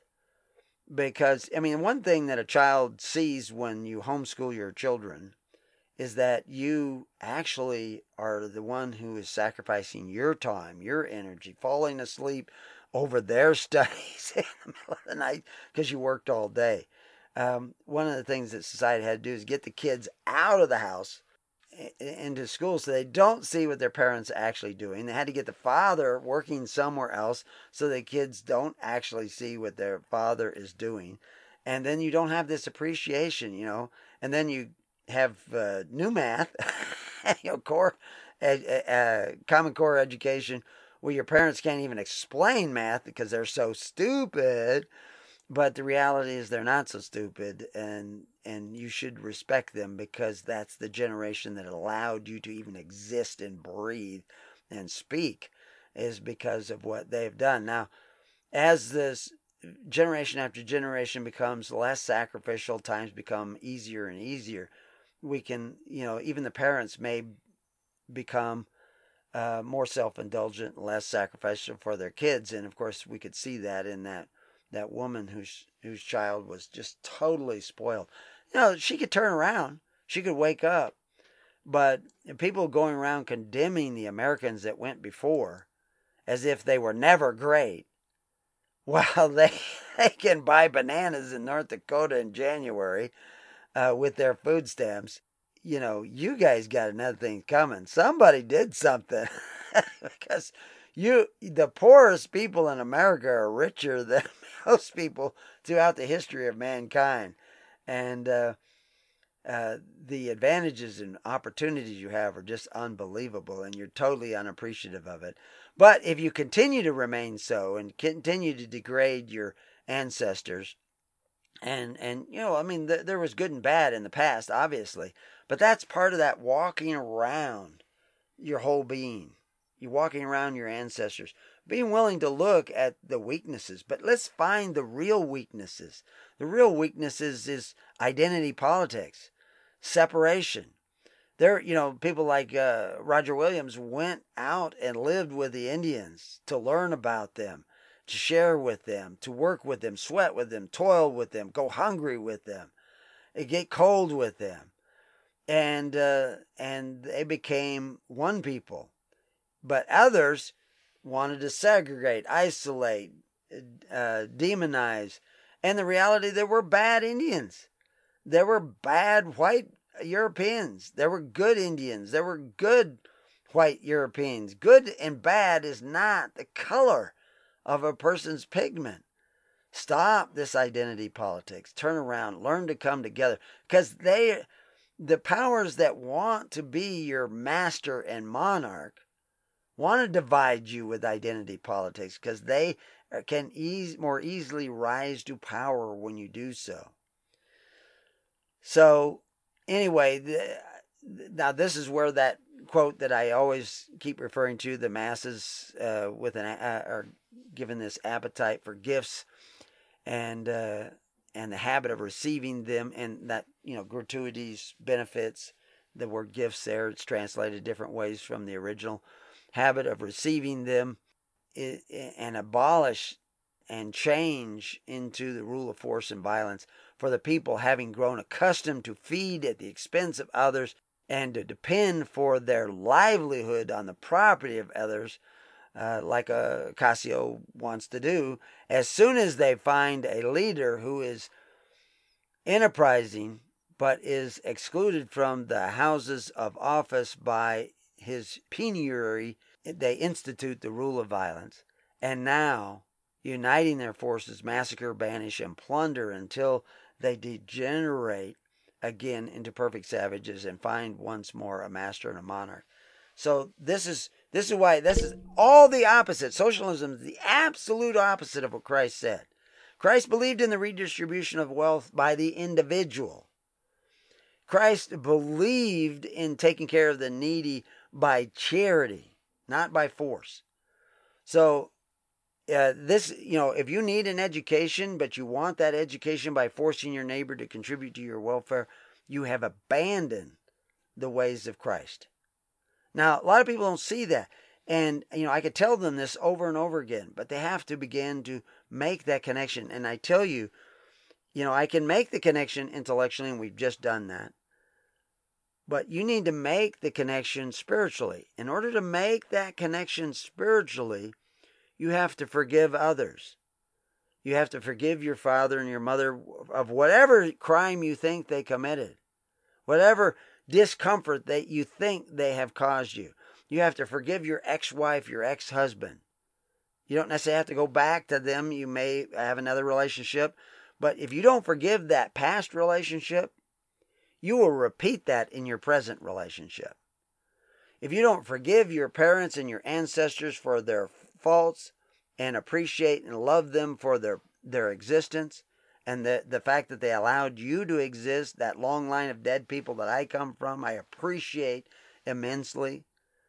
Because, I mean, one thing that a child sees when you homeschool your children is that you actually are the one who is sacrificing your time, your energy, falling asleep over their studies in the middle of the night because you worked all day. Um, one of the things that society had to do is get the kids out of the house into school so they don't see what their parents are actually doing. They had to get the father working somewhere else so the kids don't actually see what their father is doing. And then you don't have this appreciation, you know, and then you have uh, new math, you know, core, uh, uh, common core education where your parents can't even explain math because they're so stupid. But the reality is they're not so stupid, and and you should respect them because that's the generation that allowed you to even exist and breathe and speak, is because of what they've done. Now, as this generation after generation becomes less sacrificial, times become easier and easier, we can, you know, even the parents may become uh, more self-indulgent, less sacrificial for their kids. And of course, we could see that in that that woman whose whose child was just totally spoiled. You know, she could turn around, she could wake up, but people going around condemning the Americans that went before as if they were never great, while they they can buy bananas in North Dakota in January uh, with their food stamps. You know, you guys got another thing coming. Somebody did something because you, the poorest people in America, are richer than most people throughout the history of mankind, and uh, uh, the advantages and opportunities you have are just unbelievable, and you're totally unappreciative of it. But if you continue to remain so and continue to degrade your ancestors, and and you know, I mean, th- there was good and bad in the past, obviously, but that's part of that walking around your whole being. You're walking around your ancestors, being willing to look at the weaknesses, but let's find the real weaknesses. The real weaknesses is identity politics, separation. There, you know, people like uh, Roger Williams went out and lived with the Indians to learn about them, to share with them, to work with them, sweat with them, toil with them, go hungry with them, get cold with them, and uh, and they became one people. But others wanted to segregate, isolate, uh, demonize, and the reality, there were bad Indians, there were bad white Europeans, there were good Indians, there were good white Europeans. Good and bad is not the color of a person's pigment. Stop this identity politics. Turn around. Learn to come together. Because they, the powers that want to be your master and monarch, want to divide you with identity politics because they can ease, more easily rise to power when you do so. So, anyway, the, now this is where that quote that I always keep referring to, the masses uh, with an uh, are given this appetite for gifts and uh, and the habit of receiving them, and that, you know, gratuities, benefits. The word gifts there, it's translated different ways from the original. Habit of receiving them, and abolish and change into the rule of force and violence for the people, having grown accustomed to feed at the expense of others and to depend for their livelihood on the property of others, uh, like uh, Cassio wants to do. As soon as they find a leader who is enterprising but is excluded from the houses of office by his penury, they institute the rule of violence, and now, uniting their forces, massacre, banish, and plunder until they degenerate again into perfect savages and find once more a master and a monarch. So this is this is why this is all the opposite. Socialism is the absolute opposite of what Christ said. Christ believed in the redistribution of wealth by the individual. Christ believed in taking care of the needy by charity, not by force. So uh, this, you know, if you need an education, but you want that education by forcing your neighbor to contribute to your welfare, you have abandoned the ways of Christ. Now, a lot of people don't see that. And, you know, I could tell them this over and over again, but they have to begin to make that connection. And I tell you, you know, I can make the connection intellectually, and we've just done that. But you need to make the connection spiritually. In order to make that connection spiritually, you have to forgive others. You have to forgive your father and your mother of whatever crime you think they committed, whatever discomfort that you think they have caused you. You have to forgive your ex-wife, your ex-husband. You don't necessarily have to go back to them. You may have another relationship. But if you don't forgive that past relationship, you will repeat that in your present relationship. If you don't forgive your parents and your ancestors for their faults and appreciate and love them for their, their existence and the, the fact that they allowed you to exist, that long line of dead people that I come from, I appreciate immensely.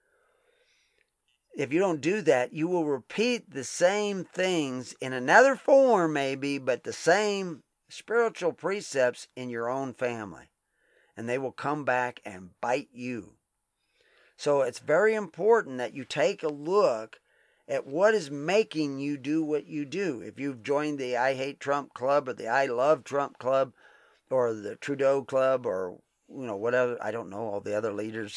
If you don't do that, you will repeat the same things in another form maybe, but the same spiritual precepts in your own family. And they will come back and bite you. So it's very important that you take a look at what is making you do what you do. If you've joined the I Hate Trump Club or the I Love Trump Club or the Trudeau Club or, you know, whatever, I don't know all the other leaders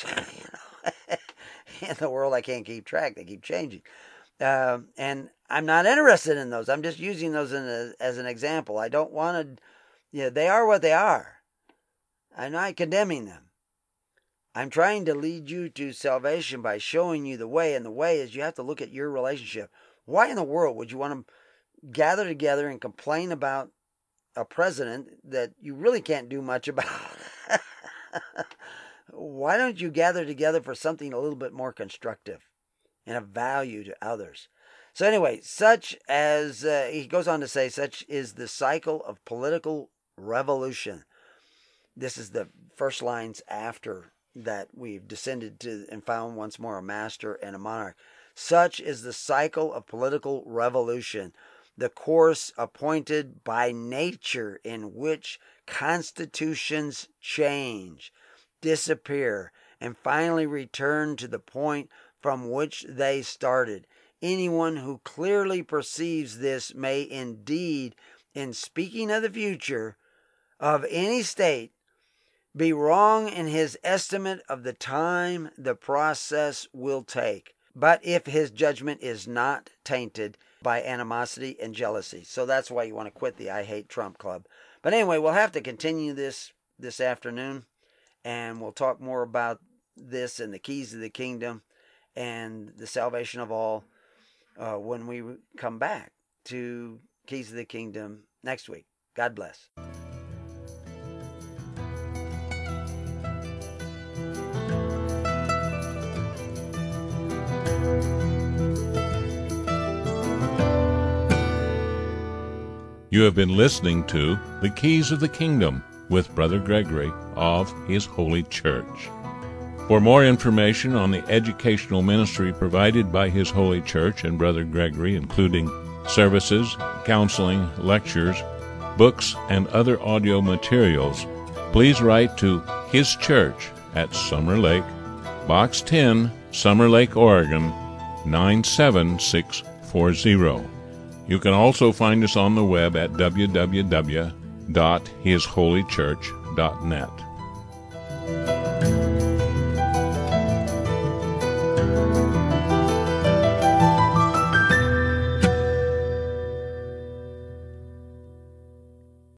in the world. I can't keep track. They keep changing. Uh, and I'm not interested in those. I'm just using those in a, as an example. I don't want to, you know, they are what they are. I'm not condemning them. I'm trying to lead you to salvation by showing you the way, and the way is you have to look at your relationship. Why in the world would you want to gather together and complain about a president that you really can't do much about? Why don't you gather together for something a little bit more constructive and of value to others? So anyway, such as, uh, he goes on to say, such is the cycle of political revolution. This is the first lines after that we've descended to and found once more a master and a monarch. Such is the cycle of political revolution, the course appointed by nature in which constitutions change, disappear, and finally return to the point from which they started. Anyone who clearly perceives this may indeed, in speaking of the future of any state, be wrong in his estimate of the time the process will take, but if his judgment is not tainted by animosity and jealousy. So that's why you want to quit the I Hate Trump Club. But anyway, we'll have to continue this this afternoon, and we'll talk more about this and the keys of the kingdom and the salvation of all uh, when we come back to Keys of the Kingdom next week. God bless. You have been listening to The Keys of the Kingdom with Brother Gregory of His Holy Church. For more information on the educational ministry provided by His Holy Church and Brother Gregory, including services, counseling, lectures, books, and other audio materials, please write to His Church at Summer Lake, Box ten, Summer Lake, Oregon, nine seven six four zero. You can also find us on the web at w w w dot his holy church dot net.